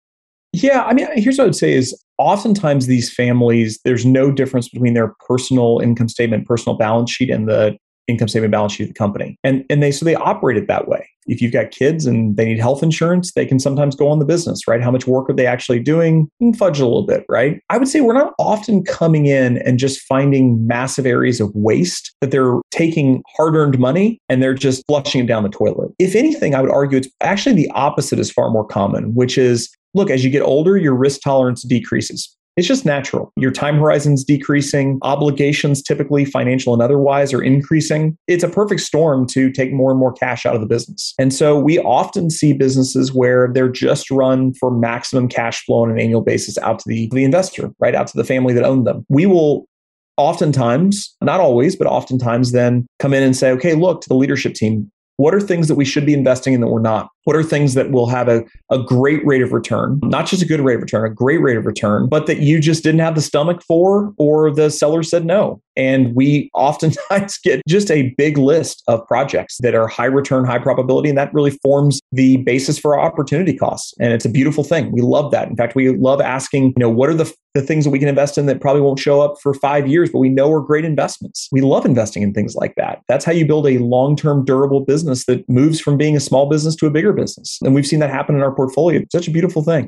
Yeah, I mean, here's what I would say is oftentimes these families, there's no difference between their personal income statement, personal balance sheet, and the income statement balance sheet of the company. And and they so they operate it that way. If you've got kids and they need health insurance, they can sometimes go on the business, right? How much work are they actually doing? You can fudge it a little bit, right? I would say we're not often coming in and just finding massive areas of waste that they're taking hard-earned money and they're just flushing it down the toilet. If anything, I would argue it's actually the opposite is far more common, which is, look, as you get older, your risk tolerance decreases. It's just natural. Your time horizon's decreasing. Obligations, typically financial and otherwise, are increasing. It's a perfect storm to take more and more cash out of the business. And so we often see businesses where they're just run for maximum cash flow on an annual basis out to the, the investor, right? Out to the family that owned them. We will oftentimes, not always, but oftentimes then come in and say, okay, look, to the leadership team, what are things that we should be investing in that we're not? What are things that will have a, a great rate of return, not just a good rate of return, a great rate of return, but that you just didn't have the stomach for, or the seller said no. And we oftentimes get just a big list of projects that are high return, high probability, and that really forms the basis for our opportunity costs. And it's a beautiful thing. We love that. In fact, we love asking, you know, what are the, the things that we can invest in that probably won't show up for five years, but we know are great investments. We love investing in things like that. That's how you build a long-term durable business that moves from being a small business to a bigger business. And we've seen that happen in our portfolio. It's such a beautiful thing.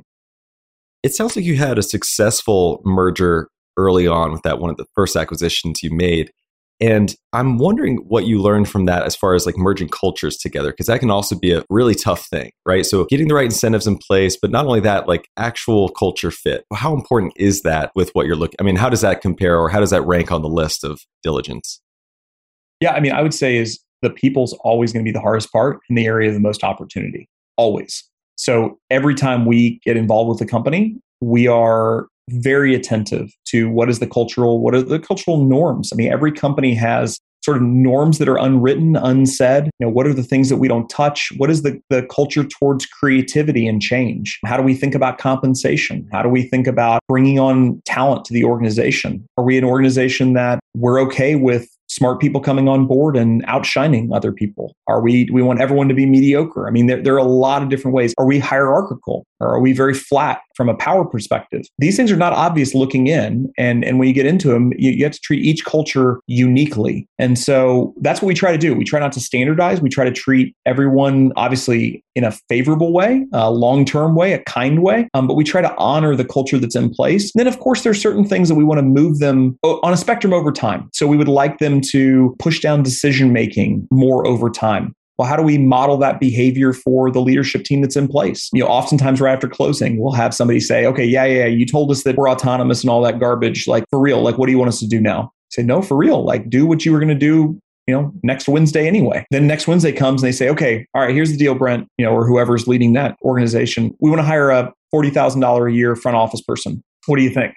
It sounds like you had a successful merger early on with that one of the first acquisitions you made. And I'm wondering what you learned from that as far as like merging cultures together, because that can also be a really tough thing, right? So getting the right incentives in place, but not only that, like actual culture fit. How important is that with what you're looking? I mean, how does that compare, or how does that rank on the list of diligence? Yeah, I mean, I would say is the people's always going to be the hardest part in the area of the most opportunity, always. So every time we get involved with a company, we are very attentive to what is the cultural, what are the cultural norms? I mean, every company has sort of norms that are unwritten, unsaid. You know, what are the things that we don't touch? What is the, the culture towards creativity and change? How do we think about compensation? How do we think about bringing on talent to the organization? Are we an organization that we're okay with smart people coming on board and outshining other people? Are we, do we want everyone to be mediocre? I mean, there, there are a lot of different ways. Are we hierarchical, or are we very flat from a power perspective? These things are not obvious looking in. And, and when you get into them, you, you have to treat each culture uniquely. And so that's what we try to do. We try not to standardize. We try to treat everyone, obviously, in a favorable way, a long-term way, a kind way. Um, but we try to honor the culture that's in place. And then, of course, there's certain things that we want to move them on a spectrum over time. So we would like them to push down decision-making more over time. Well, how do we model that behavior for the leadership team that's in place? You know, oftentimes right after closing, we'll have somebody say, okay, yeah, yeah, you told us that we're autonomous and all that garbage. Like, for real, like, what do you want us to do now? Say, no, for real, like, do what you were going to do, you know, next Wednesday anyway. Then next Wednesday comes and they say, okay, all right, here's the deal, Brent, you know, or whoever's leading that organization. We want to hire a forty thousand dollars a year front office person. What do you think?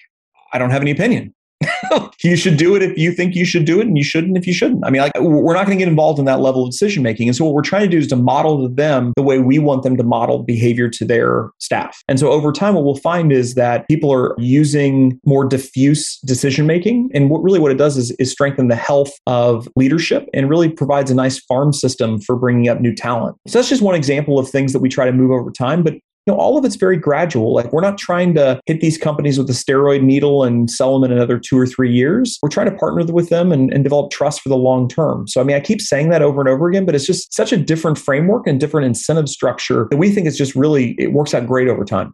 I don't have any opinion. You should do it if you think you should do it, and you shouldn't if you shouldn't. I mean, like, we're not going to get involved in that level of decision making. And so what we're trying to do is to model to them the way we want them to model behavior to their staff. And so over time, what we'll find is that people are using more diffuse decision making. And what really what it does is, is strengthen the health of leadership and really provides a nice farm system for bringing up new talent. So that's just one example of things that we try to move over time. But you know, all of it's very gradual. Like, we're not trying to hit these companies with a steroid needle and sell them in another two or three years. We're trying to partner with them and, and develop trust for the long term. So, I mean, I keep saying that over and over again, but it's just such a different framework and different incentive structure that we think is just really, it works out great over time.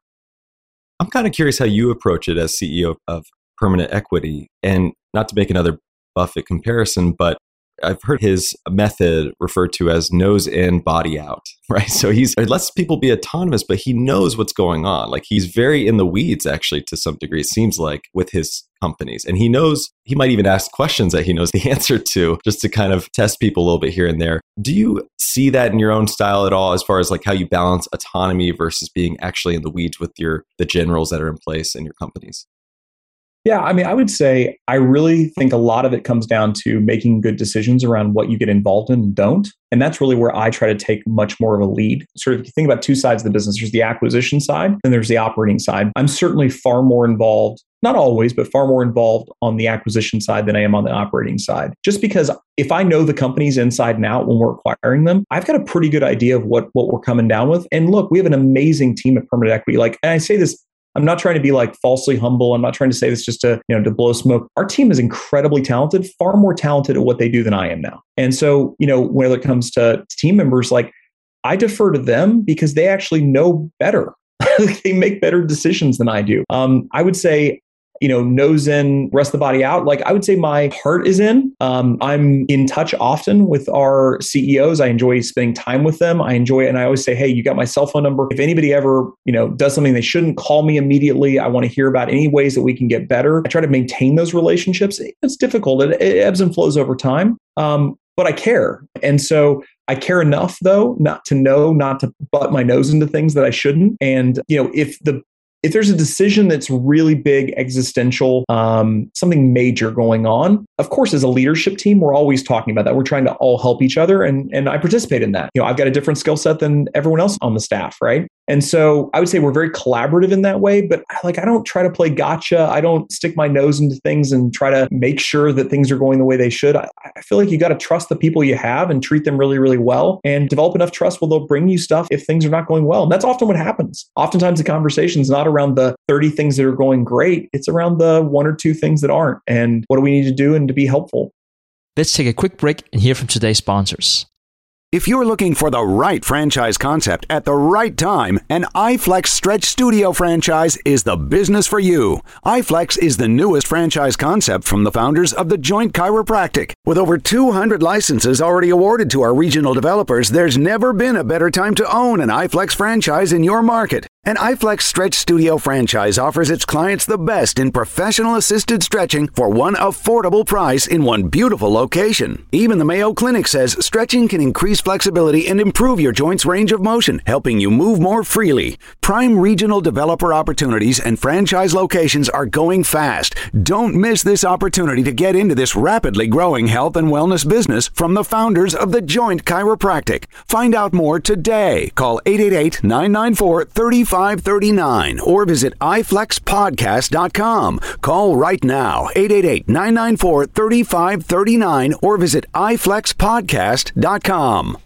I'm kind of curious how you approach it as C E O of Permanent Equity. And not to make another Buffett comparison, but I've heard his method referred to as nose in, body out, right? So he's he lets people be autonomous, but he knows what's going on. Like, he's very in the weeds, actually, to some degree, it seems like, with his companies. And he knows, he might even ask questions that he knows the answer to, just to kind of test people a little bit here and there. Do you see that in your own style at all, as far as like how you balance autonomy versus being actually in the weeds with your the generals that are in place in your companies? Yeah, I mean, I would say I really think a lot of it comes down to making good decisions around what you get involved in and don't. And that's really where I try to take much more of a lead. Sort of, if you think about two sides of the business, there's the acquisition side and there's the operating side. I'm certainly far more involved, not always, but far more involved on the acquisition side than I am on the operating side. Just because if I know the companies inside and out when we're acquiring them, I've got a pretty good idea of what, what we're coming down with. And look, we have an amazing team at Permanent Equity. Like, and I say this, I'm not trying to be like falsely humble. I'm not trying to say this just to, you know, to blow smoke. Our team is incredibly talented, far more talented at what they do than I am now. And so, you know, when it comes to team members, like, I defer to them because they actually know better. They make better decisions than I do. Um, I would say, you know, nose in, rest the body out. Like, I would say my heart is in. Um, I'm in touch often with our C E Os. I enjoy spending time with them. I enjoy it. And I always say, hey, you got my cell phone number. If anybody ever, you know, does something they shouldn't, call me immediately. I want to hear about any ways that we can get better. I try to maintain those relationships. It's difficult. It, it ebbs and flows over time. Um, but I care. And so I care enough, though, not to know, not to butt my nose into things that I shouldn't. And, you know, if the If there's a decision that's really big, existential, um, something major going on, of course, as a leadership team, we're always talking about that. We're trying to all help each other. And, and I participate in that. You know, I've got a different skill set than everyone else on the staff, right? And so I would say we're very collaborative in that way, but like, I don't try to play gotcha. I don't stick my nose into things and try to make sure that things are going the way they should. I, I feel like you got to trust the people you have and treat them really, really well and develop enough trust where they'll bring you stuff if things are not going well. And that's often what happens. Oftentimes the conversation is not around the thirty things that are going great. It's around the one or two things that aren't. And what do we need to do and to be helpful? Let's take a quick break and hear from today's sponsors. If you're looking for the right franchise concept at the right time, an iFlex Stretch Studio franchise is the business for you. iFlex is the newest franchise concept from the founders of The Joint Chiropractic. With over two hundred licenses already awarded to our regional developers, there's never been a better time to own an iFlex franchise in your market. An iFlex Stretch Studio franchise offers its clients the best in professional assisted stretching for one affordable price in one beautiful location. Even the Mayo Clinic says stretching can increase flexibility and improve your joints' range of motion, helping you move more freely. Prime regional developer opportunities and franchise locations are going fast. Don't miss this opportunity to get into this rapidly growing health and wellness business from the founders of The Joint Chiropractic. Find out more today. Call eight eight eight, nine nine four, three five three nine or visit i flex podcast dot com. Call right now, eight eight eight, nine nine four, three five three nine or visit i flex podcast dot com.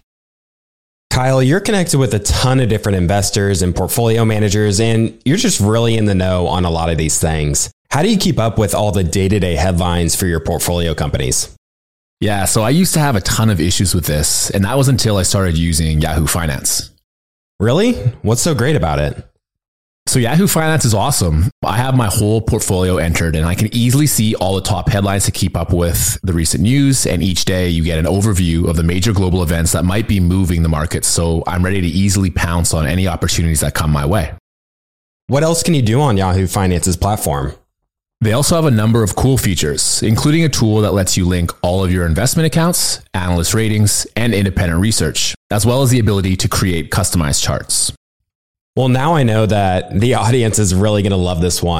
Kyle, you're connected with a ton of different investors and portfolio managers, and you're just really in the know on a lot of these things. How do you keep up with all the day-to-day headlines for your portfolio companies? Yeah, so I used to have a ton of issues with this, and that was until I started using Yahoo Finance. Really? What's so great about it? So Yahoo Finance is awesome. I have my whole portfolio entered and I can easily see all the top headlines to keep up with the recent news. And each day you get an overview of the major global events that might be moving the market. So I'm ready to easily pounce on any opportunities that come my way. What else can you do on Yahoo Finance's platform? They also have a number of cool features, including a tool that lets you link all of your investment accounts, analyst ratings, and independent research, as well as the ability to create customized charts. Well, now I know that the audience is really going to love this one.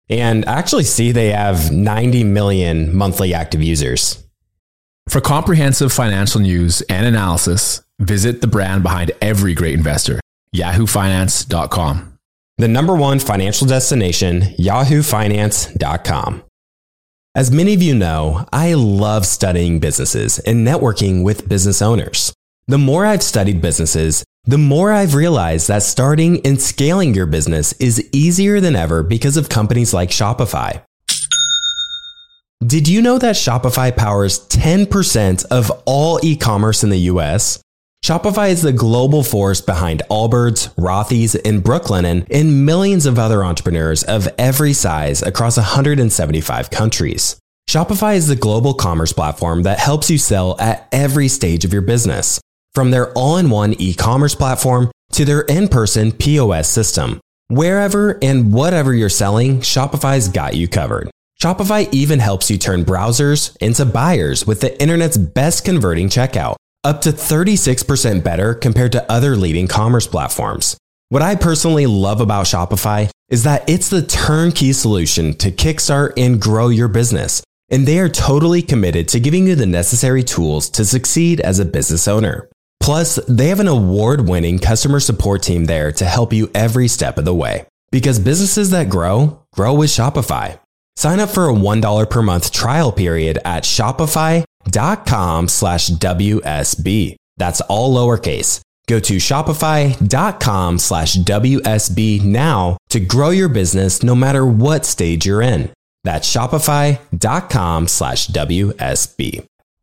And I actually see they have ninety million monthly active users. For comprehensive financial news and analysis, visit the brand behind every great investor, yahoo finance dot com. The number one financial destination, yahoo finance dot com. As many of you know, I love studying businesses and networking with business owners. The more I've studied businesses, the more I've realized that starting and scaling your business is easier than ever because of companies like Shopify. Did you know that Shopify powers ten percent of all e-commerce in the U S? Shopify is the global force behind Allbirds, Rothy's, and Brooklinen, and millions of other entrepreneurs of every size across one hundred seventy-five countries. Shopify is the global commerce platform that helps you sell at every stage of your business, from their all-in-one e-commerce platform to their in-person P O S system. Wherever and whatever you're selling, Shopify's got you covered. Shopify even helps you turn browsers into buyers with the internet's best converting checkout, up to thirty-six percent better compared to other leading commerce platforms. What I personally love about Shopify is that it's the turnkey solution to kickstart and grow your business, and they are totally committed to giving you the necessary tools to succeed as a business owner. Plus, they have an award-winning customer support team there to help you every step of the way. Because businesses that grow, grow with Shopify. Sign up for a one dollar per month trial period at shopify.com slash WSB. That's all lowercase. Go to shopify.com slash WSB now to grow your business no matter what stage you're in. That's shopify.com slash WSB.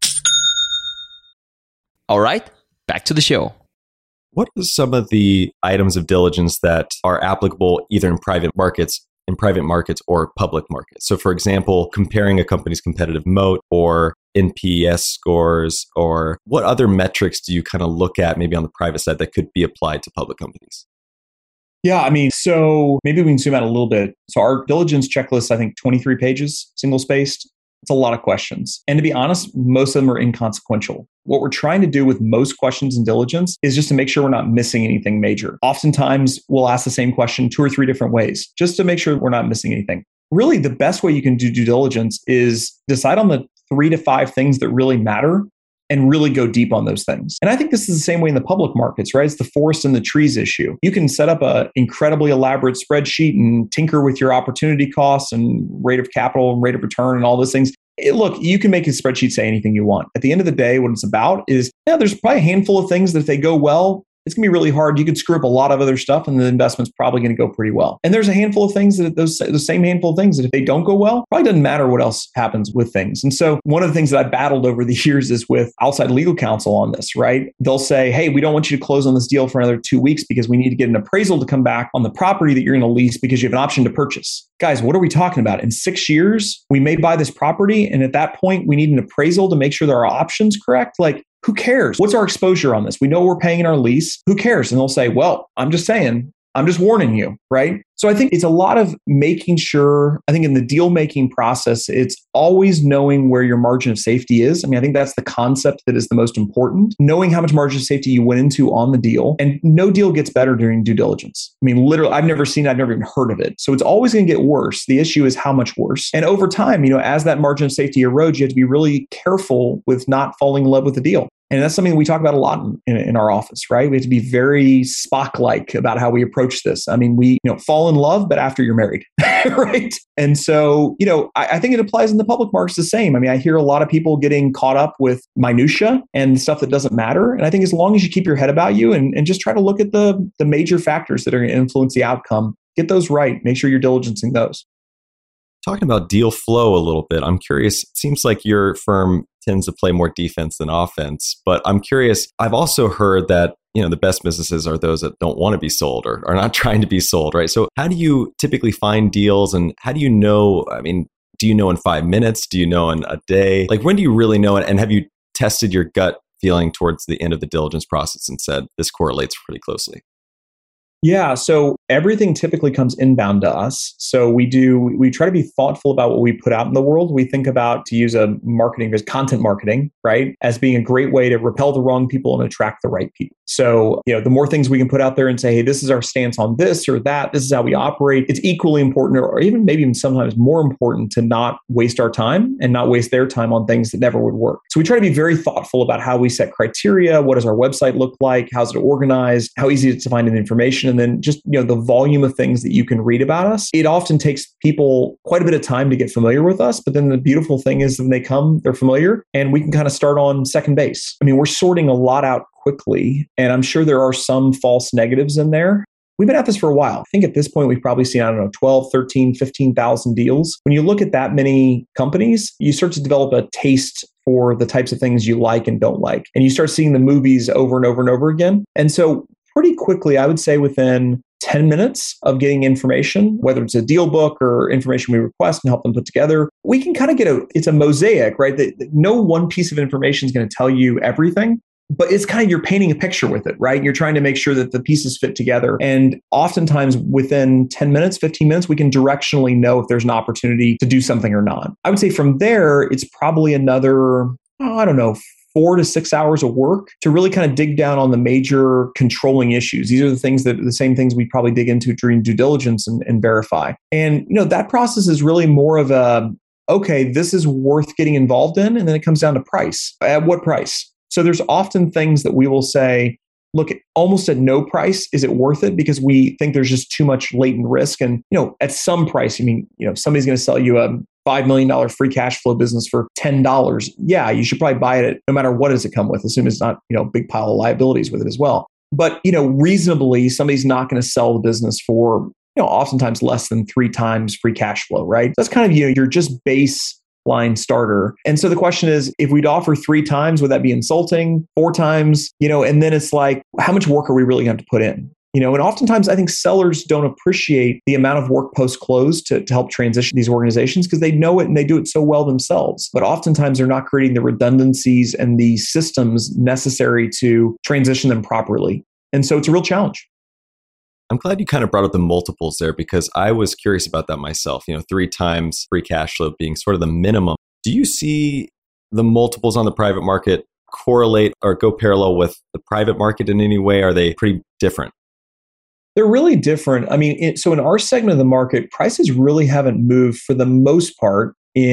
All right, back to the show. What are some of the items of diligence that are applicable either in private markets in private markets or public markets? So for example, comparing a company's competitive moat or N P S scores, or what other metrics do you kind of look at maybe on the private side that could be applied to public companies? Yeah, I mean, so maybe we can zoom out a little bit. So our diligence checklist, I think twenty-three pages, single spaced. It's a lot of questions. And to be honest, most of them are inconsequential. What we're trying to do with most questions in diligence is just to make sure we're not missing anything major. Oftentimes, we'll ask the same question two or three different ways, just to make sure we're not missing anything. Really, the best way you can do due diligence is decide on the three to five things that really matter and really go deep on those things. And I think this is the same way in the public markets, right? It's the forest and the trees issue. You can set up an incredibly elaborate spreadsheet and tinker with your opportunity costs and rate of capital and rate of return and all those things. It, look, you can make a spreadsheet say anything you want. At the end of the day, what it's about is, yeah, there's probably a handful of things that if they go well, it's going to be really hard. You could screw up a lot of other stuff and the investment's probably going to go pretty well. And there's a handful of things that those the same handful of things that if they don't go well, probably doesn't matter what else happens with things. And so one of the things that I battled over the years is with outside legal counsel on this, right? They'll say, hey, we don't want you to close on this deal for another two weeks because we need to get an appraisal to come back on the property that you're going to lease because you have an option to purchase. Guys, what are we talking about? In six years, we may buy this property. And at that point, we need an appraisal to make sure that our option's correct. Like, who cares? What's our exposure on this? We know we're paying in our lease. Who cares? And they'll say, well, I'm just saying, I'm just warning you, right? So I think it's a lot of making sure, I think in the deal making process, it's always knowing where your margin of safety is. I mean, I think that's the concept that is the most important. Knowing how much margin of safety you went into on the deal, and no deal gets better during due diligence. I mean, literally, I've never seen it, I've never even heard of it. So it's always going to get worse. The issue is how much worse. And over time, you know, as that margin of safety erodes, you have to be really careful with not falling in love with the deal. And that's something that we talk about a lot in, in, in our office, right? We have to be very Spock-like about how we approach this. I mean, we, you know, fall in love, but after you're married, right? And so, you know, I, I think it applies in the public markets the same. I mean, I hear a lot of people getting caught up with minutia and stuff that doesn't matter. And I think as long as you keep your head about you and, and just try to look at the, the major factors that are going to influence the outcome, get those right, make sure you're diligencing those. Talking about deal flow a little bit, I'm curious, it seems like your firm tends to play more defense than offense, but I'm curious, I've also heard that, you know, the best businesses are those that don't want to be sold or are not trying to be sold, right? So how do you typically find deals and how do you know, I mean, do you know in five minutes? Do you know in a day? Like when do you really know it? And have you tested your gut feeling towards the end of the diligence process and said, this correlates pretty closely? Yeah. So everything typically comes inbound to us. So we do, we try to be thoughtful about what we put out in the world. We think about, to use a marketing, as content marketing, right, as being a great way to repel the wrong people and attract the right people. So, you know, the more things we can put out there and say, hey, this is our stance on this or that, this is how we operate, it's equally important, or even maybe even sometimes more important, to not waste our time and not waste their time on things that never would work. So we try to be very thoughtful about how we set criteria. What does our website look like? How's it organized? How easy is it to find the information? And then just, you know, the volume of things that you can read about us. It often takes people quite a bit of time to get familiar with us. But then the beautiful thing is when they come, they're familiar, and we can kind of start on second base. I mean, we're sorting a lot out quickly, and I'm sure there are some false negatives in there. We've been at this for a while. I think at this point, we've probably seen, I don't know, twelve, thirteen, fifteen thousand deals. When you look at that many companies, you start to develop a taste for the types of things you like and don't like. And you start seeing the movies over and over and over again. And so pretty quickly, I would say within ten minutes of getting information, whether it's a deal book or information we request and help them put together, we can kind of get a, it's a mosaic, right? That no one piece of information is going to tell you everything, but it's kind of, you're painting a picture with it, right? You're trying to make sure that the pieces fit together. And oftentimes within ten minutes, fifteen minutes, we can directionally know if there's an opportunity to do something or not. I would say from there, it's probably another, oh, I don't know, four to six hours of work to really kind of dig down on the major controlling issues. These are the things that the same things we probably dig into during due diligence and, and verify. And, you know, that process is really more of a, okay, this is worth getting involved in. And then it comes down to price. At what price? So there's often things that we will say, look, almost at no price, is it worth it? Because we think there's just too much latent risk. And, you know, at some price, I mean, you know, somebody's going to sell you a five million dollars free cash flow business for ten dollars. Yeah, you should probably buy it no matter what does it come with, assuming it's not, you know, a big pile of liabilities with it as well. But, you know, reasonably, somebody's not going to sell the business for, you know, oftentimes less than three times free cash flow, right? That's kind of, you know, your just base line starter. And so the question is, if we'd offer three times, would that be insulting? Four times, you know, and then it's like, how much work are we really going to have to put in? You know, and oftentimes I think sellers don't appreciate the amount of work post-close to, to help transition these organizations because they know it and they do it so well themselves. But oftentimes they're not creating the redundancies and the systems necessary to transition them properly. And so it's a real challenge. I'm glad you kind of brought up the multiples there because I was curious about that myself. You know, three times free cash flow being sort of the minimum. Do you see the multiples on the private market correlate or go parallel with the private market in any way? Are they pretty different? They're really different. I mean, it, so in our segment of the market, prices really haven't moved for the most part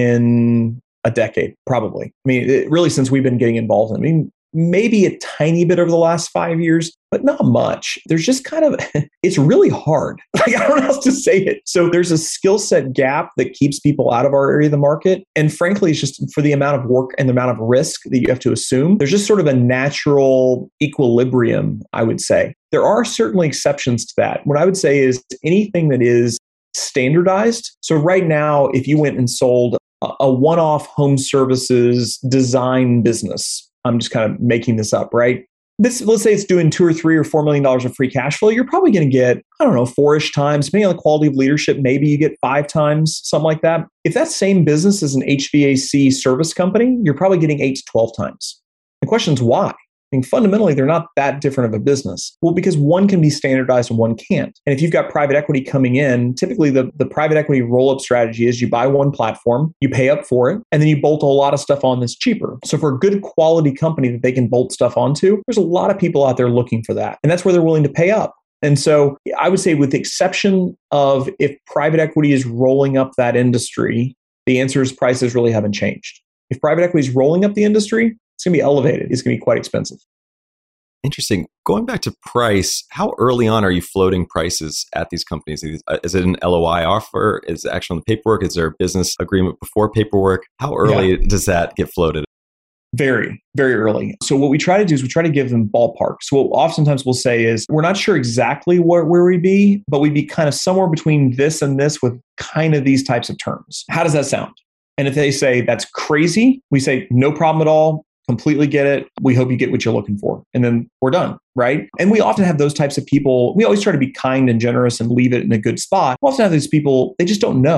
in a decade, probably. I mean, it, really since we've been getting involved in it. I mean, maybe a tiny bit over the last five years, but not much. There's just kind of, it's really hard. Like, I don't know how else to say it. So there's a skill set gap that keeps people out of our area of the market. And frankly, it's just for the amount of work and the amount of risk that you have to assume. There's just sort of a natural equilibrium, I would say. There are certainly exceptions to that. What I would say is anything that is standardized. So right now, if you went and sold a, a one-off home services design business, I'm just kind of making this up, right? This, let's say it's doing two or three or four million dollars of free cash flow. You're probably going to get, I don't know, four-ish times, depending on the quality of leadership. Maybe you get five times, something like that. If that same business is an H V A C service company, you're probably getting eight to twelve times. The question is why? I mean, fundamentally, they're not that different of a business. Well, because one can be standardized and one can't. And if you've got private equity coming in, typically the, the private equity roll-up strategy is you buy one platform, you pay up for it, and then you bolt a lot of stuff on that's cheaper. So for a good quality company that they can bolt stuff onto, there's a lot of people out there looking for that. And that's where they're willing to pay up. And so I would say with the exception of if private equity is rolling up that industry, the answer is prices really haven't changed. If private equity is rolling up the industry, it's going to be elevated. It's going to be quite expensive. Interesting. Going back to price, how early on are you floating prices at these companies? Is it an L O I offer? Is it actually on the paperwork? Is there a business agreement before paperwork? How early yeah. does that get floated? Very, very early. So what we try to do is we try to give them ballpark. So what oftentimes we'll say is, we're not sure exactly where, where we'd be, but we'd be kind of somewhere between this and this with kind of these types of terms. How does that sound? And if they say that's crazy, we say no problem at all. Completely get it. We hope you get what you're looking for. And then we're done, right? And we often have those types of people. We always try to be kind and generous and leave it in a good spot. We often have these people, they just don't know.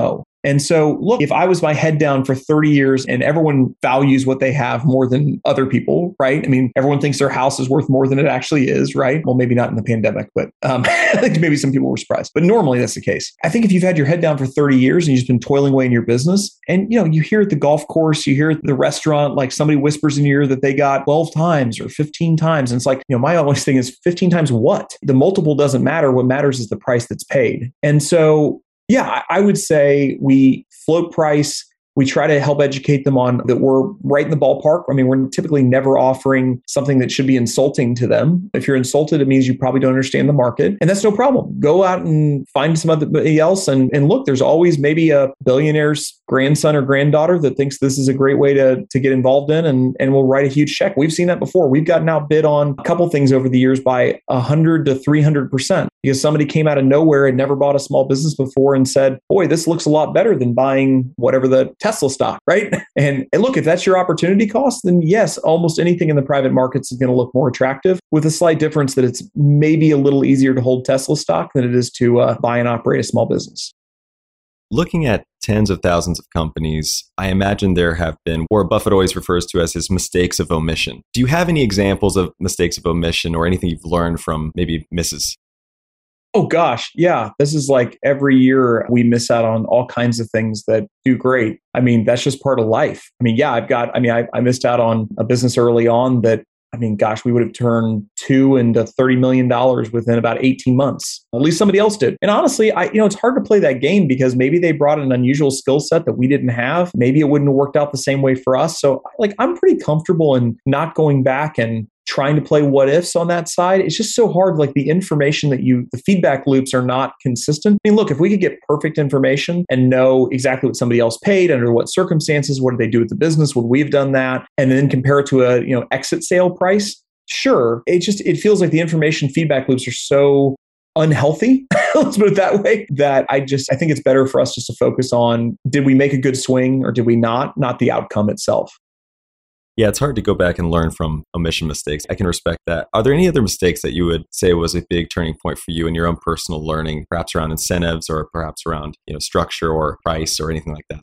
And so, look, if I was my head down for thirty years and everyone values what they have more than other people, right? I mean, everyone thinks their house is worth more than it actually is, right? Well, maybe not in the pandemic, but um, I think maybe some people were surprised. But normally that's the case. I think if you've had your head down for thirty years and you've just been toiling away in your business, and you know, you hear at the golf course, you hear at the restaurant, like somebody whispers in your ear that they got twelve times or fifteen times. And it's like, you know, my always thing is fifteen times what? The multiple doesn't matter. What matters is the price that's paid. And so, yeah, I would say we float price. We try to help educate them on that we're right in the ballpark. I mean, we're typically never offering something that should be insulting to them. If you're insulted, it means you probably don't understand the market. And that's no problem. Go out and find somebody else. And, and look, there's always maybe a billionaire's grandson or granddaughter that thinks this is a great way to, to get involved in and, and will write a huge check. We've seen that before. We've gotten outbid on a couple things over the years by one hundred to three hundred percent because somebody came out of nowhere and never bought a small business before and said, boy, this looks a lot better than buying whatever the Tesla stock, right? And, and look, if that's your opportunity cost, then yes, almost anything in the private markets is going to look more attractive with a slight difference that it's maybe a little easier to hold Tesla stock than it is to uh, buy and operate a small business. Looking at tens of thousands of companies, I imagine there have been, Warren Buffett always refers to as his mistakes of omission. Do you have any examples of mistakes of omission or anything you've learned from maybe misses? Oh gosh, yeah. This is like every year we miss out on all kinds of things that do great. I mean, that's just part of life. I mean, yeah, I've got, I mean, I, I missed out on a business early on that, I mean, gosh, we would have turned two into thirty million dollars within about eighteen months. At least somebody else did. And honestly, I, you know, it's hard to play that game because maybe they brought an unusual skill set that we didn't have. Maybe it wouldn't have worked out the same way for us. So like, I'm pretty comfortable in not going back and trying to play what ifs on that side. It's just so hard. Like the information that you, the feedback loops are not consistent. I mean, look, if we could get perfect information and know exactly what somebody else paid, under what circumstances, what did they do with the business, would we have done that? And then compare it to a, you know, exit sale price. Sure. It just, it feels like the information feedback loops are so unhealthy, let's put it that way, that I just, I think it's better for us just to focus on, did we make a good swing or did we not, not the outcome itself. Yeah, it's hard to go back and learn from omission mistakes. I can respect that. Are there any other mistakes that you would say was a big turning point for you in your own personal learning, perhaps around incentives or perhaps around, you know, structure or price or anything like that?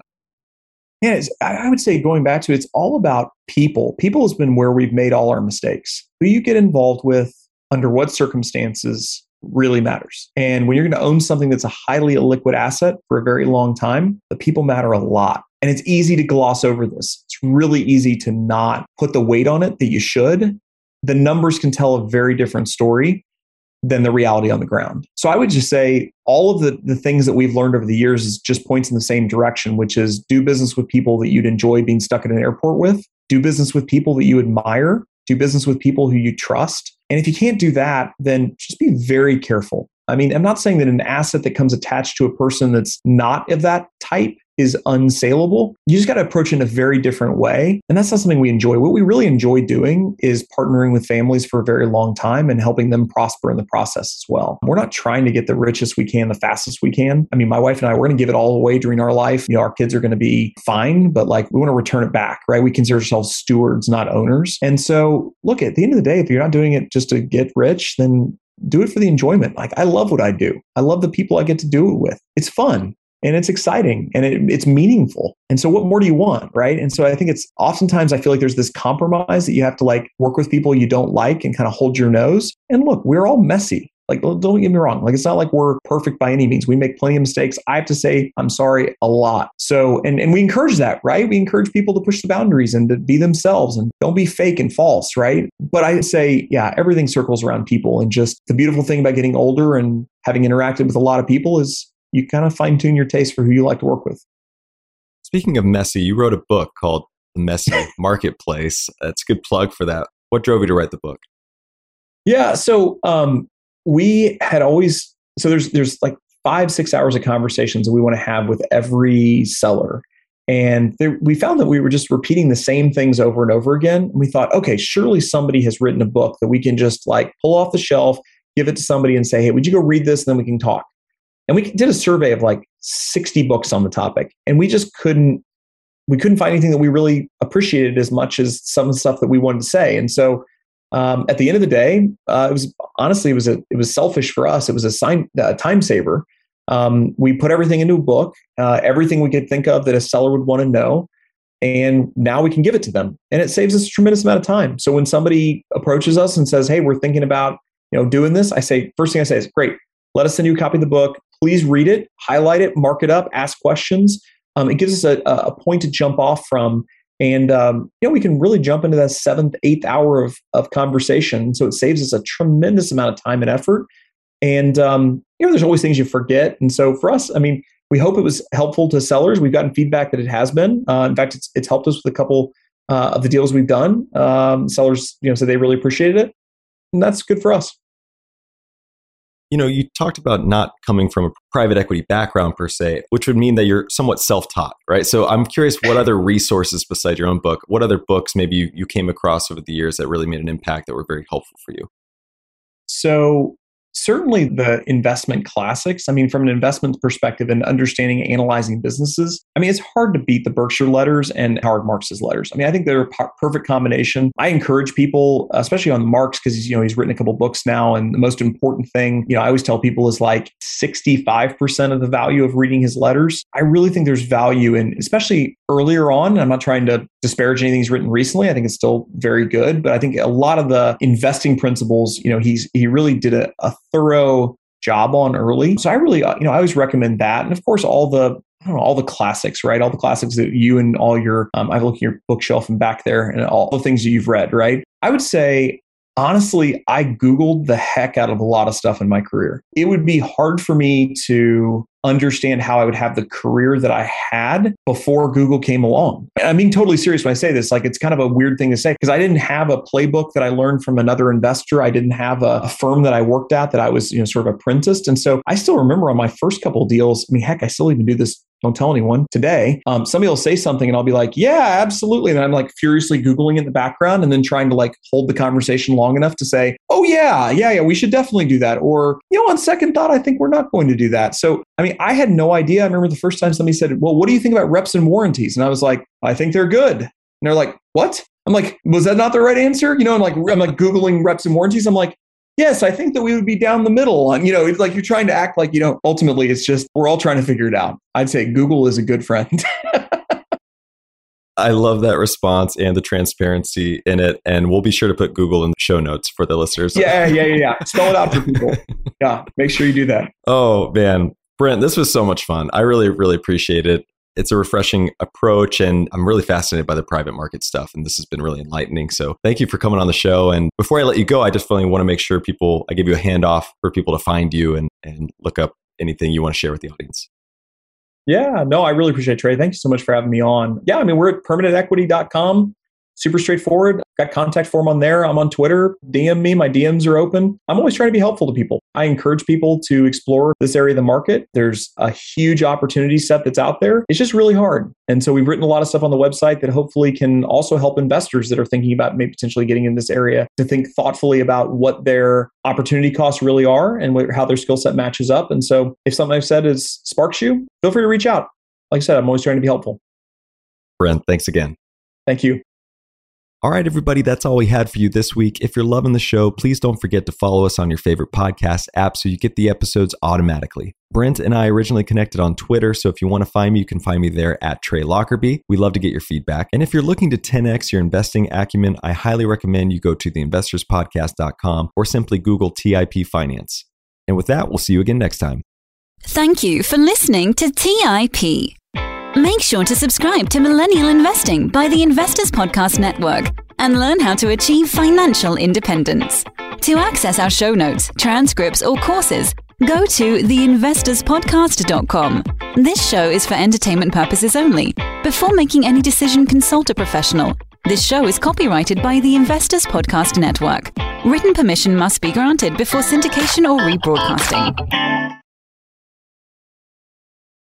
Yeah, I would say going back to it's all about people. People has been where we've made all our mistakes. Who you get involved with, under what circumstances, really matters. And when you're going to own something that's a highly illiquid asset for a very long time, the people matter a lot. And it's easy to gloss over this. It's really easy to not put the weight on it that you should. The numbers can tell a very different story than the reality on the ground. So I would just say all of the, the things that we've learned over the years is just points in the same direction, which is do business with people that you'd enjoy being stuck at an airport with, do business with people that you admire, do business with people who you trust. And if you can't do that, then just be very careful. I mean, I'm not saying that an asset that comes attached to a person that's not of that type is unsaleable. You just got to approach it in a very different way. And that's not something we enjoy. What we really enjoy doing is partnering with families for a very long time and helping them prosper in the process as well. We're not trying to get the richest we can, the fastest we can. I mean, my wife and I, we're going to give it all away during our life. You know, our kids are going to be fine, but like we want to return it back, right? We consider ourselves stewards, not owners. And so look, at the end of the day, if you're not doing it just to get rich, then do it for the enjoyment. Like I love what I do. I love the people I get to do it with. It's fun. And it's exciting and it, it's meaningful. And so what more do you want, right? And so I think it's oftentimes I feel like there's this compromise that you have to like work with people you don't like and kind of hold your nose. And look, we're all messy. Like, don't get me wrong. Like, it's not like we're perfect by any means. We make plenty of mistakes. I have to say, I'm sorry a lot. So, and, and we encourage that, right? We encourage people to push the boundaries and to be themselves and don't be fake and false, right? But I say, yeah, everything circles around people. And just the beautiful thing about getting older and having interacted with a lot of people is you kind of fine tune your taste for who you like to work with. Speaking of messy, you wrote a book called The Messy Marketplace. That's a good plug for that. What drove you to write the book? Yeah. So um, we had always, so there's there's like five, six hours of conversations that we want to have with every seller. And there, we found that we were just repeating the same things over and over again. And we thought, okay, surely somebody has written a book that we can just like pull off the shelf, give it to somebody and say, hey, would you go read this? And then we can talk. And we did a survey of like sixty books on the topic. And we just couldn't, we couldn't find anything that we really appreciated as much as some of the stuff that we wanted to say. And so um, at the end of the day, uh, it was honestly, it was a, it was selfish for us. It was a sign, uh, time saver Um, we put everything into a book, uh, everything we could think of that a seller would want to know. And now we can give it to them. And it saves us a tremendous amount of time. So when somebody approaches us and says, hey, we're thinking about, you know, doing this, I say, first thing I say is, great, let us send you a copy of the book. Please read it, highlight it, mark it up, ask questions. Um, it gives us a, a point to jump off from. And, um, you know, we can really jump into that seventh, eighth hour of, of conversation. So it saves us a tremendous amount of time and effort. And, um, you know, there's always things you forget. And so for us, I mean, we hope it was helpful to sellers. We've gotten feedback that it has been. Uh, in fact, it's it's helped us with a couple uh, of the deals we've done. Um, sellers, you know, said they really appreciated it, and that's good for us. You know, you talked about not coming from a private equity background per se, which would mean that you're somewhat self-taught, right? So I'm curious, what other resources besides your own book, what other books maybe you, you came across over the years that really made an impact that were very helpful for you? So certainly the investment classics. I mean, from an investment perspective and understanding and analyzing businesses, I mean, it's hard to beat the Berkshire letters and Howard Marks's letters. I mean, I think they're a p- perfect combination. I encourage people, especially on Marks, because he's, you know, he's written a couple books now. And the most important thing, you know, I always tell people is like sixty-five percent of the value of reading his letters. I really think there's value in, especially earlier on. I'm not trying to disparage anything he's written recently. I think it's still very good, but I think a lot of the investing principles, you know, he's, he really did a, a thorough job on early. So I really, you know, I always recommend that. And of course, all the, I don't know, all the classics, right? All the classics that you and all your, um, I've looked at your bookshelf and back there and all the things that you've read, right? I would say, honestly, I Googled the heck out of a lot of stuff in my career. It would be hard for me to understand how I would have the career that I had before Google came along. And I'm being totally serious when I say this. Like, it's kind of a weird thing to say because I didn't have a playbook that I learned from another investor. I didn't have a, a firm that I worked at that I was, you know, sort of apprenticed. And so I still remember on my first couple of deals, I mean, heck, I still even do this. Don't tell anyone today. Um, somebody will say something and I'll be like, yeah, absolutely. And I'm like furiously Googling in the background and then trying to like hold the conversation long enough to say, oh yeah, yeah, yeah, we should definitely do that. Or, you know, on second thought, I think we're not going to do that. So, I mean, I had no idea. I remember the first time somebody said, well, what do you think about reps and warranties? And I was like, I think they're good. And they're like, what? I'm like, was that not the right answer? You know, and like, I'm like Googling reps and warranties. I'm like, yes, I think that we would be down the middle. And, you know, it's like you're trying to act like, you know, ultimately it's just, we're all trying to figure it out. I'd say Google is a good friend. I love that response and the transparency in it. And we'll be sure to put Google in the show notes for the listeners. Yeah, yeah, yeah, yeah. Spell it out for people. Yeah, make sure you do that. Oh, man. Brent, this was so much fun. I really, really appreciate it. It's a refreshing approach, and I'm really fascinated by the private market stuff, and this has been really enlightening. So thank you for coming on the show. And before I let you go, I just really want to make sure people, I give you a handoff for people to find you and, and look up anything you want to share with the audience. Yeah, no, I really appreciate it, Trey. Thank you so much for having me on. Yeah, I mean, we're at permanent equity dot com. Super straightforward. Got contact form on there. I'm on Twitter. D M me. My D Ms are open. I'm always trying to be helpful to people. I encourage people to explore this area of the market. There's a huge opportunity set that's out there. It's just really hard. And so we've written a lot of stuff on the website that hopefully can also help investors that are thinking about maybe potentially getting in this area to think thoughtfully about what their opportunity costs really are and what, how their skill set matches up. And so if something I've said is sparks you, feel free to reach out. Like I said, I'm always trying to be helpful. Brent, thanks again. Thank you. All right, everybody, that's all we had for you this week. If you're loving the show, please don't forget to follow us on your favorite podcast app so you get the episodes automatically. Brent and I originally connected on Twitter, so if you want to find me, you can find me there at Trey Lockerbie. We'd love to get your feedback. And if you're looking to ten X your investing acumen, I highly recommend you go to the investors podcast dot com or simply Google T I P Finance. And with that, we'll see you again next time. Thank you for listening to T I P. Make sure to subscribe to Millennial Investing by the Investors Podcast Network and learn how to achieve financial independence. To access our show notes, transcripts, or courses, go to the investors podcast dot com. This show is for entertainment purposes only. Before making any decision, consult a professional. This show is copyrighted by the Investors Podcast Network. Written permission must be granted before syndication or rebroadcasting.